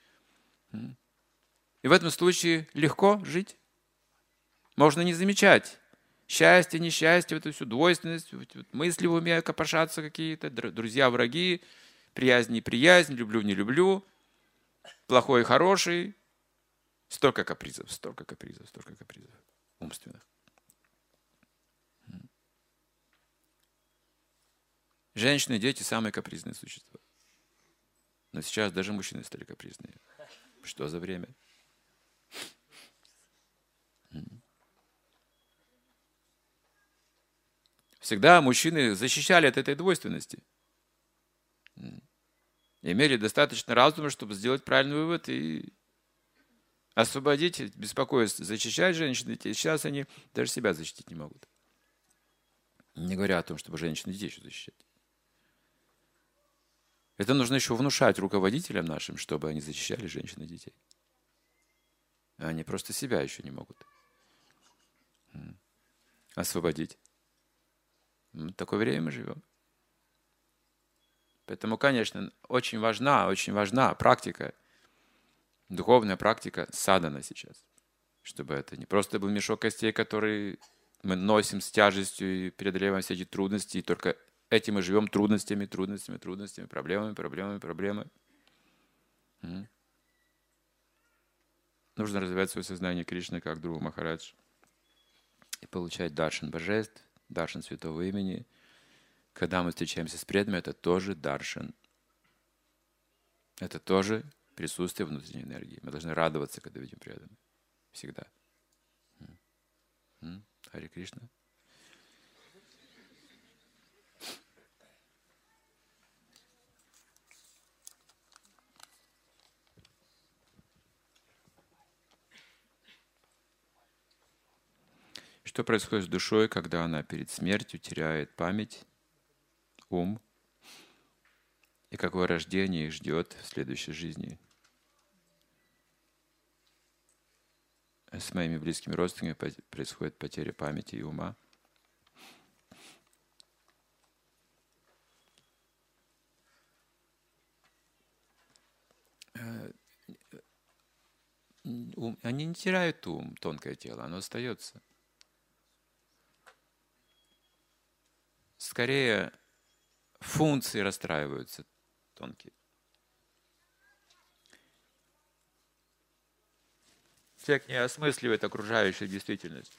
И в этом случае легко жить. Можно не замечать счастье, несчастье, вот эту всю двойственность, вот мысли в уме копошатся какие-то, друзья, враги, приязнь, неприязнь, люблю, не люблю, плохой и хороший. Столько капризов, столько капризов, столько капризов умственных. Женщины и дети – самые капризные существа. Но сейчас даже мужчины стали капризные. Что за время? Всегда мужчины защищали от этой двойственности. Имели достаточно разума, чтобы сделать правильный вывод и освободить, беспокоиться, защищать женщин и детей. Сейчас они даже себя защитить не могут. Не говоря о том, чтобы женщин и детей еще защищать. Это нужно еще внушать руководителям нашим, чтобы они защищали женщин и детей. Они просто себя еще не могут освободить. В такое время мы живем. Поэтому, конечно, очень важна, очень важна практика, духовная практика садхана сейчас. Чтобы это не просто был мешок костей, который мы носим с тяжестью и преодолеваем все эти трудности, и только этим мы живем трудностями, трудностями, трудностями, проблемами, проблемами, проблемами. Нужно развивать свое сознание Кришны как Друва Махарадж и получать даршан божеств, даршан святого имени. Когда мы встречаемся с преданными, это тоже даршан. Это тоже присутствие внутренней энергии. Мы должны радоваться, когда видим преданных. Всегда. Харе Кришна. Что происходит с душой, когда она перед смертью теряет память, ум, и какое рождение их ждет в следующей жизни? С моими близкими родственниками происходит потеря памяти и ума. Они не теряют ум, тонкое тело, оно остается. Скорее, функции расстраиваются тонкие. Человек не осмысливает окружающую действительность.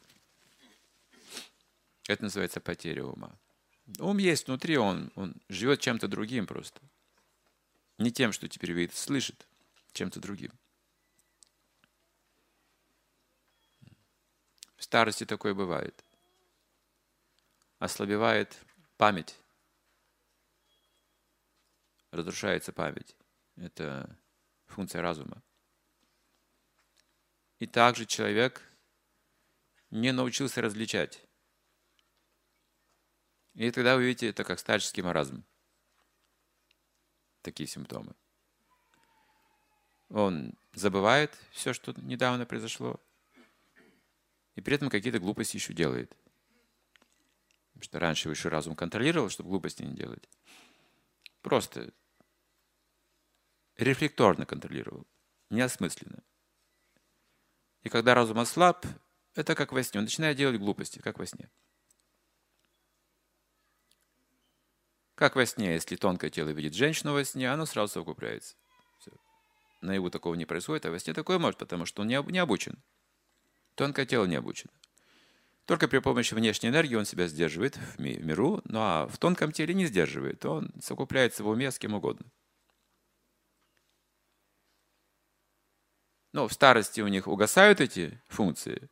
Это называется потеря ума. Ум есть внутри, он, он живет чем-то другим просто. Не тем, что теперь видит, слышит, чем-то другим. старости такое бывает. Ослабевает память. Разрушается память. Это функция разума. И также человек не научился различать. И тогда вы видите, это как старческий маразм. Такие симптомы. Он забывает все, что недавно произошло, и при этом какие-то глупости еще делает. Потому что раньше высший разум контролировал, чтобы глупости не делать. Просто рефлекторно контролировал, неосмысленно. И когда разум ослаб, это как во сне. Он начинает делать глупости, как во сне. Как во сне, если тонкое тело видит женщину во сне, оно сразу совокупляется. Все. Наяву такого не происходит, а во сне такое может, потому что он не обучен. Тонкое тело не обучено. Только при помощи внешней энергии он себя сдерживает в миру, ну а в тонком теле не сдерживает. Он совокупляется в уме с кем угодно. Но в старости у них угасают эти функции,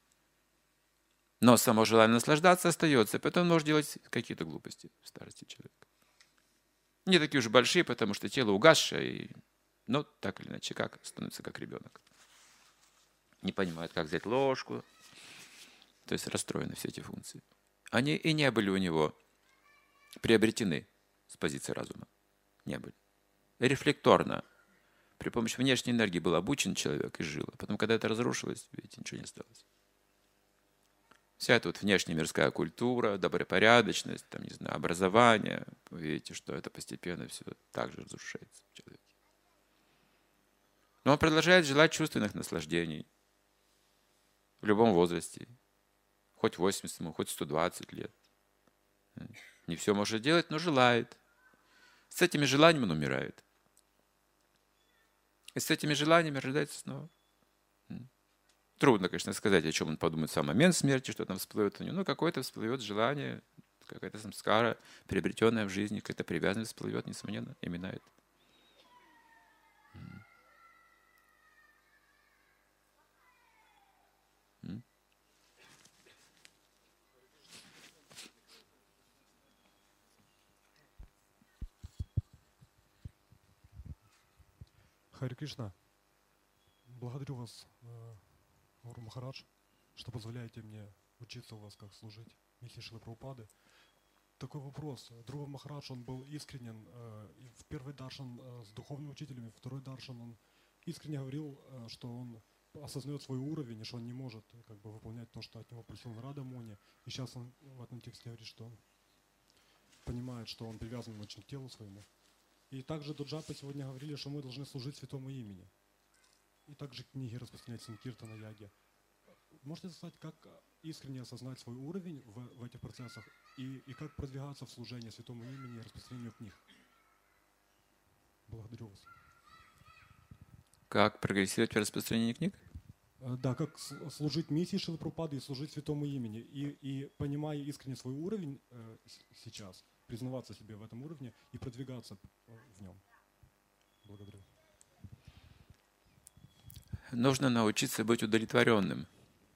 но само желание наслаждаться остается, поэтому он может делать какие-то глупости в старости человека. Не такие уж большие, потому что тело угасшее, но так или иначе, как становится как ребенок. Не понимает, как взять ложку. То есть расстроены все эти функции. Они и не были у него приобретены с позиции разума. Не были. Рефлекторно. При помощи внешней энергии был обучен человек и жил. А потом, когда это разрушилось, видите, ничего не осталось. Вся эта вот внешняя мирская культура, добропорядочность, там, не знаю, образование, вы видите, что это постепенно все так же разрушается в человеке. Но он продолжает желать чувственных наслаждений в любом возрасте. Хоть восемьдесят ему, хоть сто двадцать лет. Не все может делать, но желает. С этими желаниями он умирает. И с этими желаниями рождается снова. Трудно, конечно, сказать, о чем он подумает в сам момент смерти, что там всплывет у него. Но какое-то всплывет желание, какая-то самскара, приобретенная в жизни, какая-то привязанность всплывет, несомненно, и минает. Хари Кришна, благодарю вас, Гуру Махарадж, что позволяете мне учиться у вас, как служить миссии Шрилы Прабхупады. Такой вопрос. Друга Махарадж, он был искренен. В первый даршан с духовными учителями, второй даршан он искренне говорил, что он осознает свой уровень, и что он не может как бы выполнять то, что от него просил Нарада Муни. И сейчас он в этом тексте говорит, что он понимает, что он привязан очень к телу своему. И также до Джапы сегодня говорили, что мы должны служить святому имени. И также книги распространять Санкиртана, Яги. Можете сказать, как искренне осознать свой уровень в, в этих процессах и, и как продвигаться в служении святому имени и распространению книг? Благодарю вас. Как прогрессировать в распространении книг? Да, как служить миссии Шрилы Прабхупады и служить святому имени. И, и понимая искренне свой уровень э, сейчас, признаваться себе в этом уровне и продвигаться в нем. Благодарю. Нужно научиться быть удовлетворенным.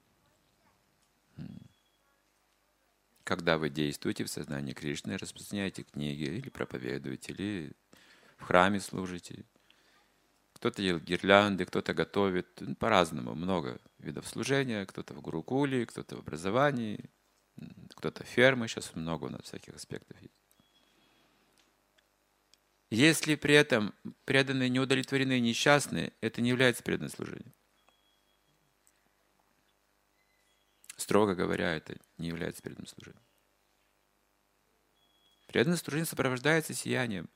Когда вы действуете в сознании Кришны, распространяете книги, или проповедуете, или в храме служите. Кто-то делает гирлянды, кто-то готовит. По-разному. Много видов служения. Кто-то в гурукуле, кто-то в образовании, кто-то фермы. Сейчас много у нас всяких аспектов есть. Если при этом преданные неудовлетворены, несчастны, это не является преданным служением. Строго говоря, это не является преданным служением. Преданное служение сопровождается сиянием.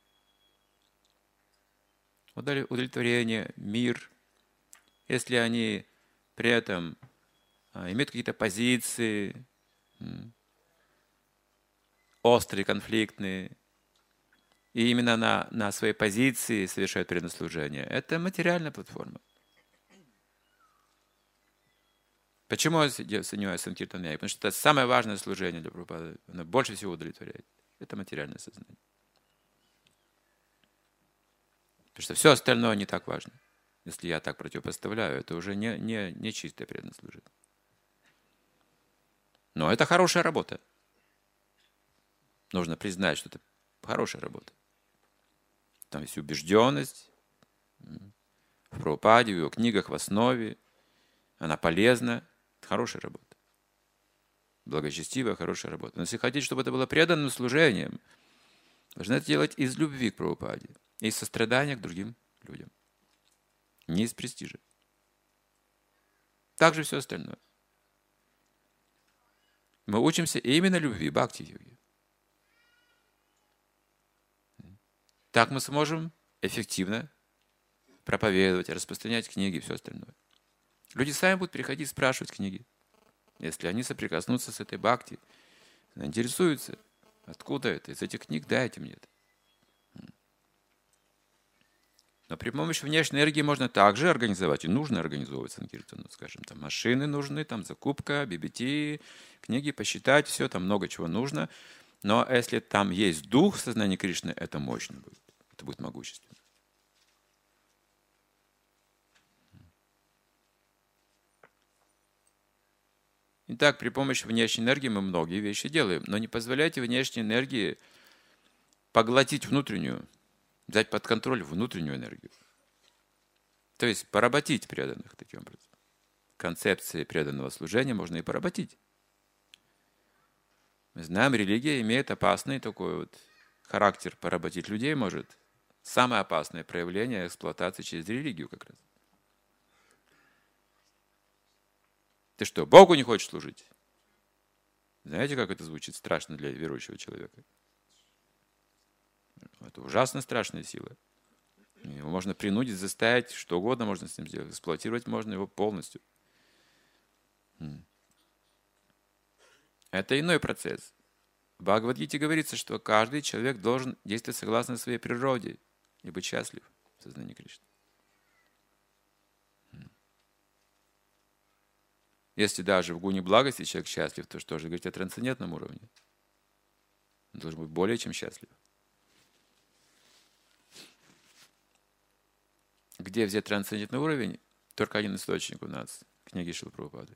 Удовлетворение, мир. Если они при этом имеют какие-то позиции, острые, конфликтные, и именно на, на своей позиции совершают преданное служение, это материальная платформа. Почему я занимаюсь Санкиртаном Яги? Потому что это самое важное служение для Прабхупады. Оно больше всего удовлетворяет. Это материальное сознание. Потому что все остальное не так важно. Если я так противопоставляю, это уже не, не, не чистое преданное служение. Но это хорошая работа. Нужно признать, что это хорошая работа. Там есть убежденность в Прабхупаде, в его книгах, в основе. Она полезна. Это хорошая работа. Благочестивая, хорошая работа. Но если хотите, чтобы это было преданным служением, должны это делать из любви к Прабхупаде, из сострадания к другим людям. Не из престижа. Так же все остальное. Мы учимся именно любви, бхакти-йоги. Так мы сможем эффективно проповедовать, распространять книги и все остальное. Люди сами будут приходить спрашивать книги. Если они соприкоснутся с этой бхакти, интересуются, откуда это, из этих книг, дайте мне это. Но при помощи внешней энергии можно также организовать, и нужно организовывать санкиртану, скажем, там машины нужны, там закупка, би би ти, книги посчитать, все, там много чего нужно. Но если там есть дух сознания Кришны, это мощно будет, это будет могущественно. Итак, при помощи внешней энергии мы многие вещи делаем, но не позволяйте внешней энергии поглотить внутреннюю, взять под контроль внутреннюю энергию. То есть поработить преданных таким образом. Концепции преданного служения можно и поработить. Мы знаем, религия имеет опасный такой вот характер. Поработить людей может. Самое опасное проявление эксплуатации через религию как раз. Ты что, Богу не хочешь служить? Знаете, как это звучит страшно для верующего человека? Это ужасно страшная сила. Его можно принудить, заставить, что угодно можно с ним сделать. Эксплуатировать можно его полностью. Это иной процесс. В Бхагавад-гите говорится, что каждый человек должен действовать согласно своей природе и быть счастлив в сознании Кришны. Если даже в гуне благости человек счастлив, то что же говорить о трансцендентном уровне? Он должен быть более чем счастлив. Где взять трансцендентный уровень? Только один источник у нас. Книги Шрилы Прабхупады.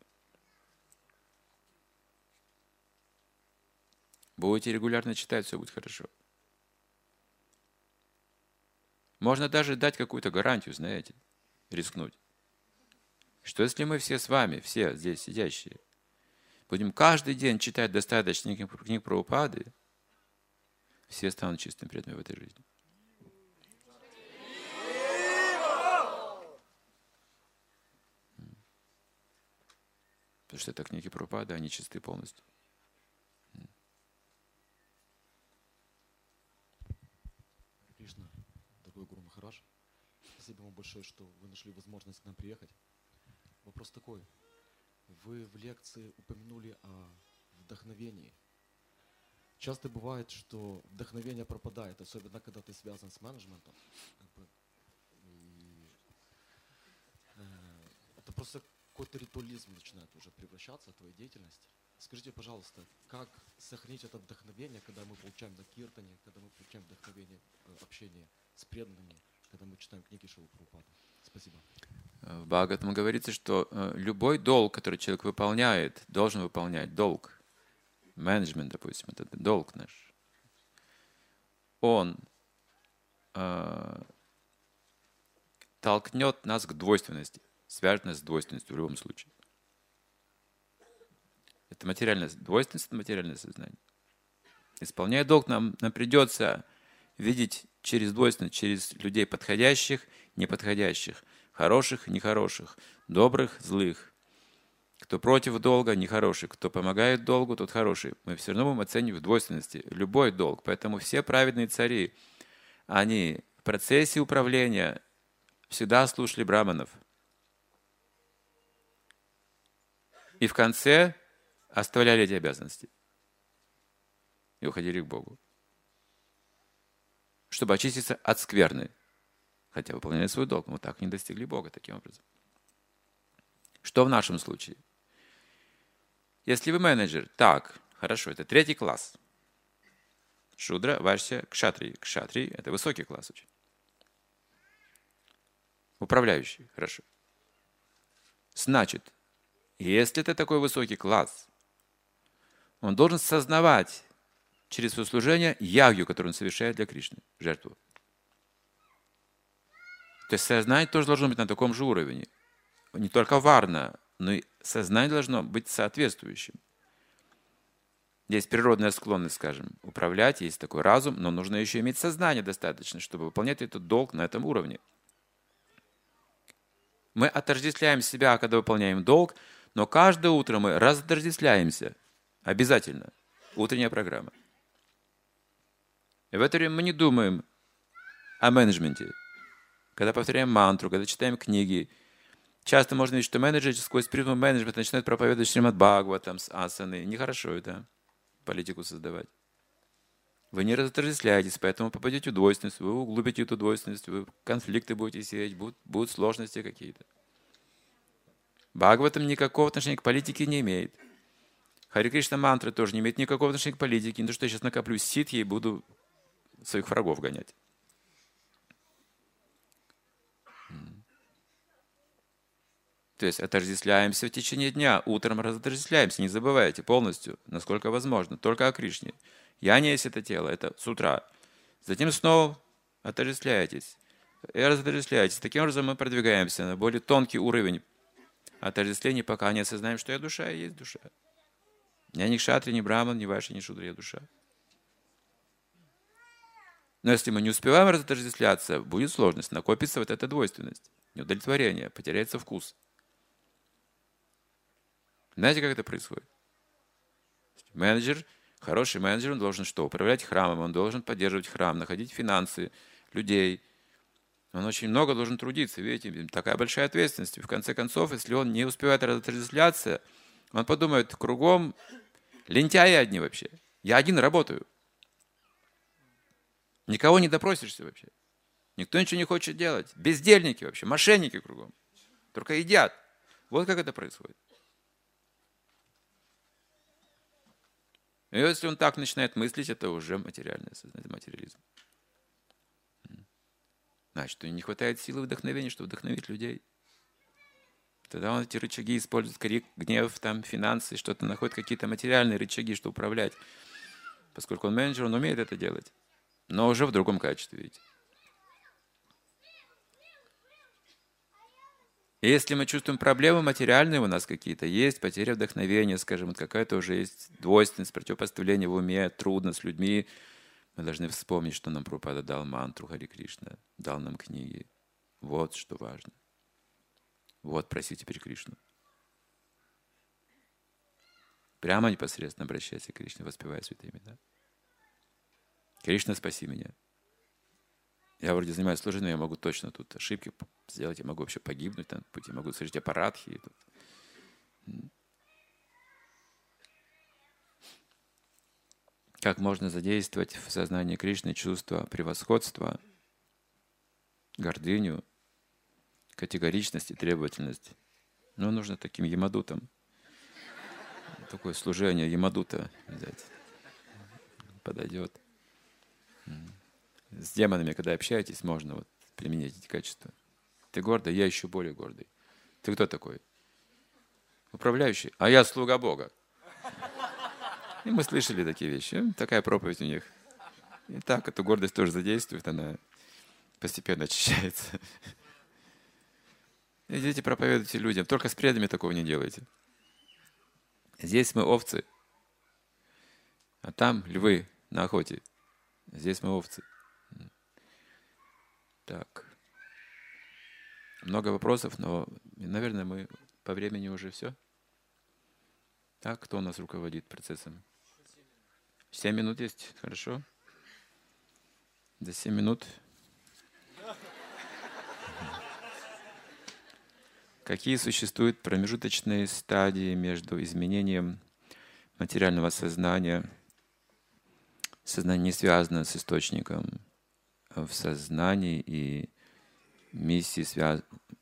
Будете регулярно читать, все будет хорошо. Можно даже дать какую-то гарантию, знаете, рискнуть. Что если мы все с вами, все здесь сидящие, будем каждый день читать достаточно книг Прабхупады, все станут чистыми преданными в этой жизни. Потому что это книги Прабхупады, они чисты полностью. Кришна, дорогой Гуру Махарадж, спасибо вам большое, что вы нашли возможность к нам приехать. Вопрос такой. Вы в лекции упомянули о вдохновении. Часто бывает, что вдохновение пропадает, особенно когда ты связан с менеджментом. Как бы, и, э, это просто какой-то ритуализм начинает уже превращаться в твою деятельность. Скажите, пожалуйста, как сохранить это вдохновение, когда мы получаем на киртане, когда мы получаем вдохновение общения с преданными, когда мы читаем книги Шрилы Прабхупады? Спасибо. В Бхагаватам говорится, что любой долг, который человек выполняет, должен выполнять долг. Менеджмент, допустим, это долг наш. Он э, толкнет нас к двойственности, свяжет нас с двойственностью в любом случае. Это материальная двойственность, это материальное сознание. Исполняя долг, нам, нам придется видеть через двойственность, через людей подходящих, неподходящих, хороших, нехороших, добрых, злых. Кто против долга, нехороший. Кто помогает долгу, тот хороший. Мы все равно будем оценивать в двойственности любой долг. Поэтому все праведные цари, они в процессе управления всегда слушали браманов. И в конце оставляли эти обязанности. И уходили к Богу. Чтобы очиститься от скверны. Хотя выполняли свой долг, но так не достигли Бога таким образом. Что в нашем случае? Если вы менеджер, так, хорошо, это третий класс. Шудра, Вайшья, Кшатри. Кшатри – это высокий класс очень. Управляющий, хорошо. Значит, если это такой высокий класс, Он должен сознавать через свое служение ягью, которую он совершает для Кришны, жертву. То есть сознание тоже должно быть на таком же уровне. Не только варна, но и сознание должно быть соответствующим. Есть природная склонность, скажем, управлять, есть такой разум, но нужно еще иметь сознание достаточно, чтобы выполнять этот долг на этом уровне. Мы отождествляем себя, когда выполняем долг, но каждое утро мы разотождествляемся. Обязательно. Утренняя программа. И в это время мы не думаем о менеджменте. Когда повторяем мантру, когда читаем книги, часто можно видеть, что менеджеры сквозь призму менеджмента начинают проповедовать Шримад Бхагаватам с асаны. Нехорошо это, политику создавать. Вы не разотождествляетесь, поэтому попадете в двойственность, вы углубите эту двойственность, вы конфликты будете сеять, будут, будут сложности какие-то. Бхагаватам никакого отношения к политике не имеет. Хари Кришна мантра тоже не имеет никакого отношения к политике. Не то, что я сейчас накоплю ситхи и буду своих врагов гонять. То есть отождествляемся в течение дня, утром разотождествляемся, не забывайте полностью, насколько возможно, только о Кришне. Я не есть это тело, это с утра. Затем снова отождествляетесь и разотождествляетесь. Таким образом мы продвигаемся на более тонкий уровень отождествления, пока не осознаем, что я душа и есть душа. Я ни кшатри, ни браман, ни вайши, ни шудра, я душа. Но если мы не успеваем разотождествляться, будет сложность, накопится вот эта двойственность, неудовлетворение, потеряется вкус. Знаете, как это происходит? Менеджер, хороший менеджер, он должен что? Управлять храмом, он должен поддерживать храм, находить финансы, людей. Он очень много должен трудиться, видите, такая большая ответственность. И в конце концов, если он не успевает разотождествляться, он подумает, кругом лентяи одни вообще. Я один работаю. Никого не допросишься вообще. Никто ничего не хочет делать. Бездельники вообще, мошенники кругом. Только едят. Вот как это происходит. И если он так начинает мыслить, это уже материальное сознание, это материализм. Значит, у него не хватает силы вдохновения, чтобы вдохновить людей. Тогда он эти рычаги использует, крик, гнев, там, финансы, что-то находит, какие-то материальные рычаги, чтобы управлять. Поскольку он менеджер, он умеет это делать. Но уже в другом качестве, видите. И если мы чувствуем проблемы материальные у нас какие-то, есть потеря вдохновения, скажем, вот какая-то уже есть двойственность, противопоставление в уме, трудно с людьми, мы должны вспомнить, что нам Прабхупада дал мантру Хари Кришна, дал нам книги. Вот что важно. Вот проси теперь Кришну. Прямо непосредственно обращайся к Кришне, воспевая святые имена. Кришна, спаси меня. Я вроде занимаюсь служением, я могу точно тут ошибки сделать, я могу вообще погибнуть на пути, могу совершить аппаратхи. Как можно задействовать в сознании Кришны чувство превосходства, гордыню, категоричность и требовательность? Ну, нужно таким ямадутом. Такое служение ямадута взять. Подойдет. С демонами, когда общаетесь, можно вот применять эти качества. Ты гордый, я еще более гордый. Ты кто такой? Управляющий. А я слуга Бога. И мы слышали такие вещи. Такая проповедь у них. И так эту гордость тоже задействует, она постепенно очищается. Идите проповедуйте людям. Только с преданными такого не делайте. Здесь мы овцы, а там львы на охоте. Здесь мы овцы. Так. Много вопросов, но, наверное, мы по времени уже все. Так, кто у нас руководит процессом? Семь минут есть? Хорошо. За семь минут. Какие существуют промежуточные стадии между изменением материального сознания? Сознание не связано с источником. В сознании и миссии связ...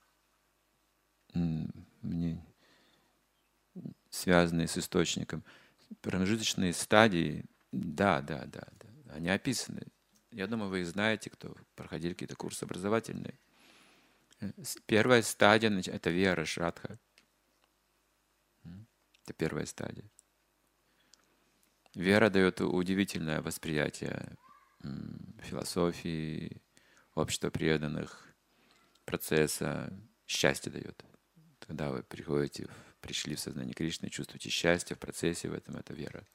связанные с источником. Промежуточные стадии, да, да, да, да, они описаны. Я думаю, вы их знаете, кто проходили какие-то курсы образовательные. Первая стадия – это вера Шрадха. Это первая стадия. Вера дает удивительное восприятие философии, общества преданных, процесса, счастье дает. Когда вы приходите, пришли в сознание Кришны, чувствуете счастье в процессе, в этом это вера.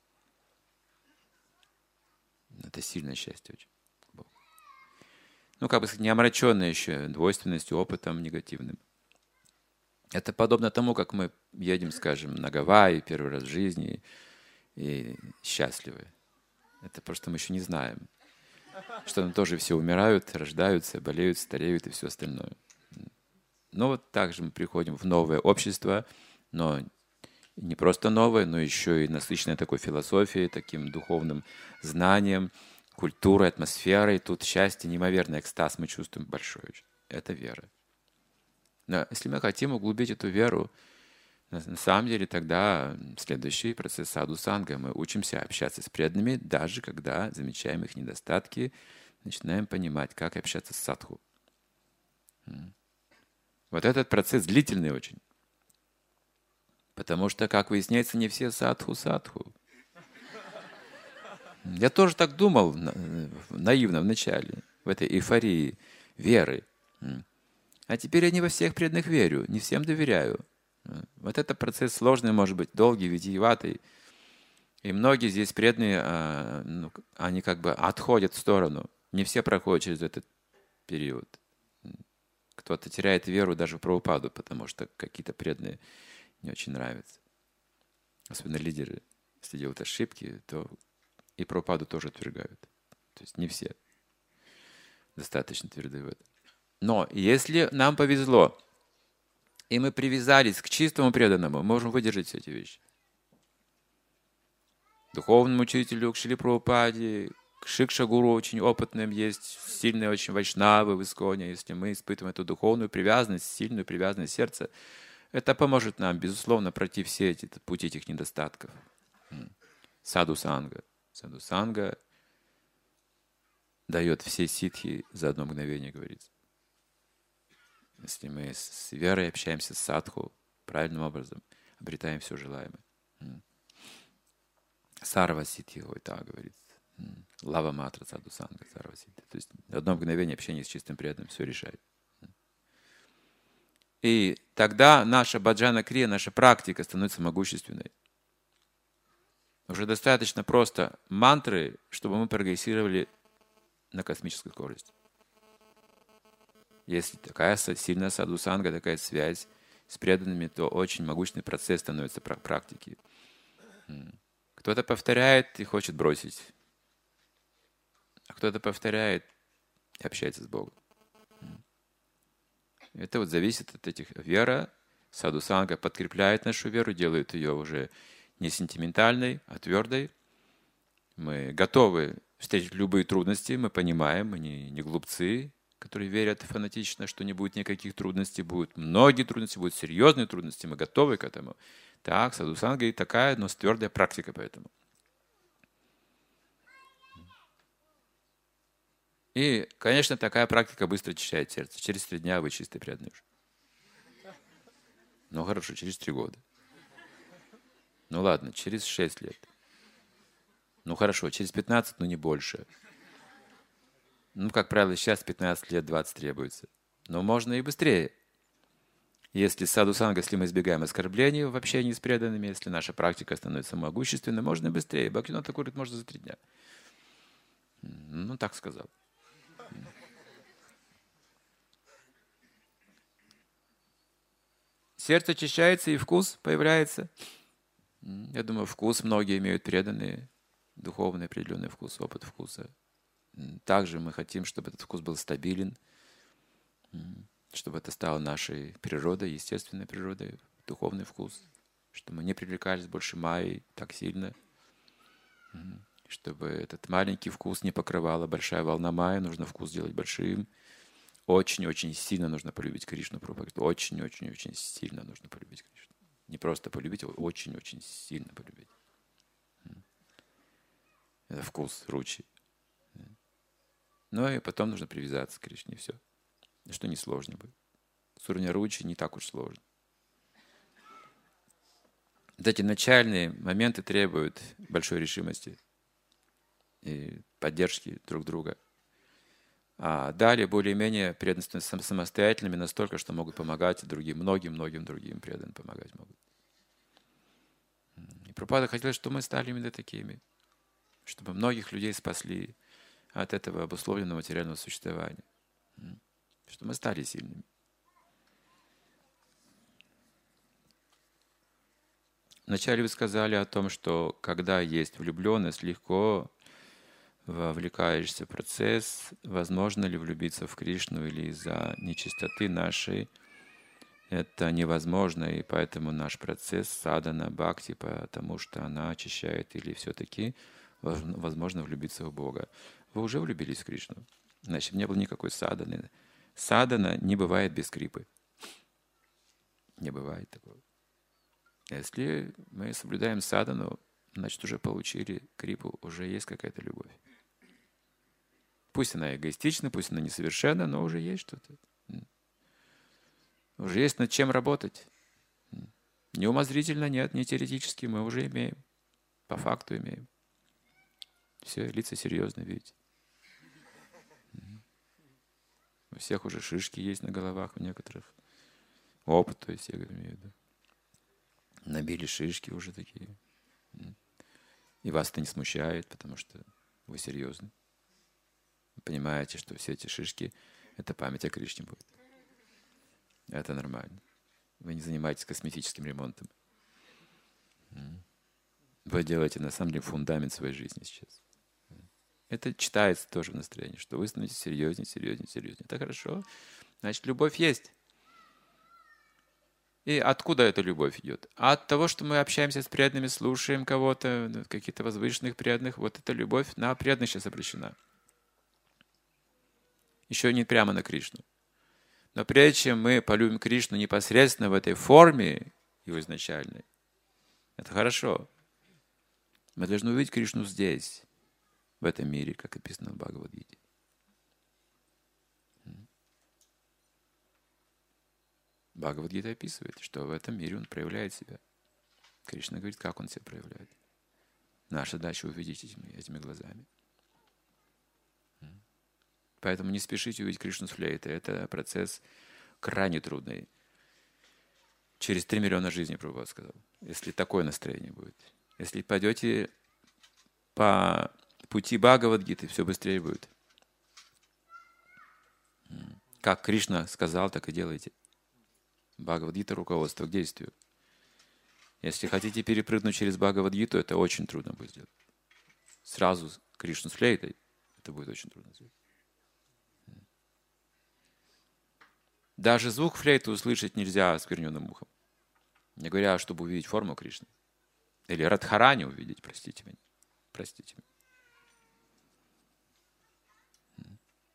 Это сильное счастье очень. Ну, как бы сказать, не омраченное еще двойственностью, опытом негативным. Это подобно тому, как мы едем, скажем, на Гавайи первый раз в жизни и счастливы. Это просто мы еще не знаем, что там тоже все умирают, рождаются, болеют, стареют и все остальное. Но вот так же мы приходим в новое общество, но не просто новое, но еще и насыщенное такой философией, таким духовным знанием, культурой, атмосферой. Тут счастье, неимоверный экстаз мы чувствуем большой. Это вера. Но если мы хотим углубить эту веру, на самом деле тогда следующий процесс саду-санга. Мы учимся общаться с преданными, даже когда замечаем их недостатки, начинаем понимать, как общаться с садху. Вот этот процесс длительный очень. Потому что, как выясняется, не все садху-садху. Я тоже так думал наивно вначале, в этой эйфории веры. А теперь я не во всех преданных верю, не всем доверяю. Вот этот процесс сложный, может быть, долгий, витиеватый. И многие здесь преданные, они как бы отходят в сторону. Не все проходят через этот период. Кто-то теряет веру даже в Прабхупаду, потому что какие-то преданные не очень нравятся. Особенно лидеры. Если делают ошибки, то и Прабхупаду тоже отвергают. То есть не все достаточно тверды в этом. Но если нам повезло, и мы привязались к чистому преданному, мы можем выдержать все эти вещи. Духовному учителю, к Шриле Прабхупаде, к Шикша-гуру очень опытным есть, сильные очень вайшнавы в Исконе. Если мы испытываем эту духовную привязанность, сильную привязанность сердца, это поможет нам, безусловно, пройти все эти пути этих недостатков. Саду-санга. Саду-санга дает все ситхи за одно мгновение, говорится. Если мы с верой общаемся с садху правильным образом, обретаем все желаемое. Сарва ситхи, ой, так говорится. Лава матра саду санга, сарва ситхи. То есть одно мгновение общения с чистым преданным все решает. И тогда наша баджана крия, наша практика становится могущественной. Уже достаточно просто мантры, чтобы мы прогрессировали на космической скорости. Если такая сильная саду-санга, такая связь с преданными, то очень могущественный процесс становится практики. Кто-то повторяет и хочет бросить. А кто-то повторяет и общается с Богом. Это вот зависит от этих вера. Саду-санга подкрепляет нашу веру, делает ее уже не сентиментальной, а твердой. Мы готовы встретить любые трудности, мы понимаем, мы не, не глупцы, которые верят фанатично, что не будет никаких трудностей, будут многие трудности, будут серьезные трудности, мы готовы к этому. Так, саду-санга и такая, но твердая практика поэтому. И, конечно, такая практика быстро очищает сердце. Через три дня вы чистый преданный уже. Ну хорошо, через три года. Ну ладно, через шесть лет. Ну хорошо, через пятнадцать, но не больше. Ну, как правило, сейчас пятнадцать лет, двадцать требуется. Но можно и быстрее. Если саду-санга, если мы избегаем оскорблений в общении с преданными, если наша практика становится могущественной, можно и быстрее. Бхактивинода Тхакур говорит, можно за три дня. Ну, так сказал. Сердце очищается, и вкус появляется. Я думаю, вкус многие имеют преданные, духовный определенный вкус, опыт вкуса. Также мы хотим, чтобы этот вкус был стабилен, чтобы это стало нашей природой, естественной природой, духовный вкус, чтобы мы не привлекались больше майей так сильно, чтобы этот маленький вкус не покрывала большая волна майи, нужно вкус делать большим. Очень-очень сильно нужно полюбить Кришну. Очень-очень-очень сильно нужно полюбить Кришну. Не просто полюбить, а очень-очень сильно полюбить. Это вкус ручи. Ну и потом нужно привязаться к Кришне, и все. Что несложно будет. Сурня ручи не так уж сложно. Вот эти начальные моменты требуют большой решимости и поддержки друг друга. А далее более-менее преданные становятся самостоятельными настолько, что могут помогать другим, многим-многим другим преданным помогать могут. И Прабхупада хотел, чтобы мы стали именно такими, чтобы многих людей спасли от этого обусловленного материального существования, чтобы мы стали сильными. Вначале вы сказали о том, что когда есть влюбленность, легко вовлекаешься в процесс, возможно ли влюбиться в Кришну или из-за нечистоты нашей. Это невозможно, и поэтому наш процесс садхана бхакти, потому что она очищает, или все-таки возможно влюбиться в Бога. Вы уже влюбились в Кришну, значит, не было никакой садханы. Садхана не бывает без крипы. Не бывает такого. Если мы соблюдаем садхану, значит, уже получили крипу, уже есть какая-то любовь. Пусть она эгоистична, пусть она несовершенна, но уже есть что-то. Уже есть над чем работать. Не умозрительно, нет, не теоретически, мы уже имеем. По факту имеем. Все, лица серьезно, видите. У всех уже шишки есть на головах, у некоторых. Опыт, то есть, я имею в виду. Набили шишки уже такие. И вас это не смущает, потому что вы серьезны. Вы понимаете, что все эти шишки — это память о Кришне будет. Это нормально. Вы не занимаетесь косметическим ремонтом. Вы делаете, на самом деле, фундамент своей жизни сейчас. Это читается тоже в настроении, что вы становитесь серьезнее, серьезнее, серьезнее. Это хорошо. Значит, любовь есть. И откуда эта любовь идет? От того, что мы общаемся с преданными, слушаем кого-то, каких-то возвышенных преданных. Вот эта любовь на преданных сейчас обращена. Еще не прямо на Кришну. Но прежде чем мы полюбим Кришну непосредственно в этой форме его изначальной, это хорошо. Мы должны увидеть Кришну здесь, в этом мире, как описано в Бхагавад-гите. Бхагавад-гита описывает, что в этом мире он проявляет себя. Кришна говорит, как он себя проявляет. Наша задача увидеть этими, этими глазами. Поэтому не спешите увидеть Кришну с флейтой. Это процесс крайне трудный. Через три миллиона жизней, Прабхупада сказал. Если такое настроение будет. Если пойдете по пути Бхагавад-гиты, все быстрее будет. Как Кришна сказал, так и делайте. Бхагавад-гита — руководство к действию. Если хотите перепрыгнуть через Бхагавад-гиту, это очень трудно будет сделать. Сразу Кришну с флейтой, это будет очень трудно сделать. Даже звук флейты услышать нельзя скверненным ухом. Не говоря, чтобы увидеть форму Кришны. Или Радхарани увидеть, простите меня. Простите меня.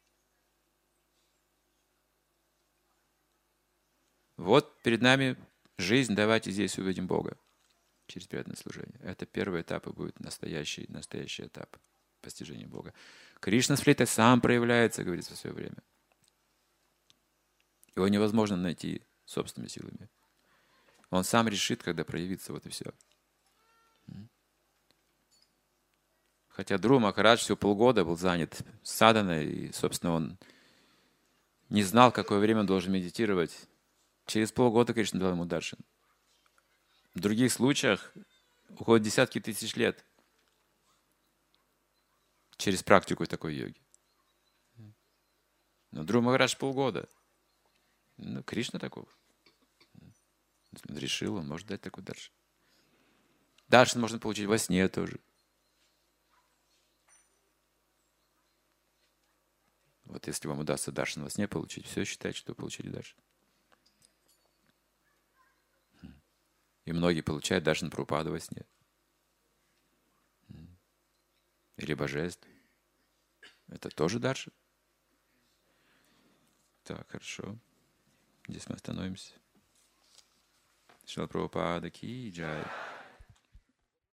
Вот перед нами жизнь, давайте здесь увидим Бога через преданное служение. Это первый этап и будет настоящий, настоящий этап постижения Бога. Кришна с флейтой сам проявляется, говорится, в свое время. Его невозможно найти собственными силами. Он сам решит, когда проявится, вот и все. Хотя Дру Махарадж всего полгода был занят садханой, и, собственно, он не знал, какое время он должен медитировать. Через полгода Кришна дал ему даршан. В других случаях уходят десятки тысяч лет через практику такой йоги. Но Дру Махарадж полгода. Ну, Кришна такого. Он решил, он может дать такой даршан. Даршан можно получить во сне тоже. Вот если вам удастся даршан во сне получить, все считайте, что вы получили даршан. И многие получают даршан Прабхупады во сне. Или божеств. Это тоже даршан. Так, хорошо. Здесь мы остановимся. Шрила Прабхупада ки джай.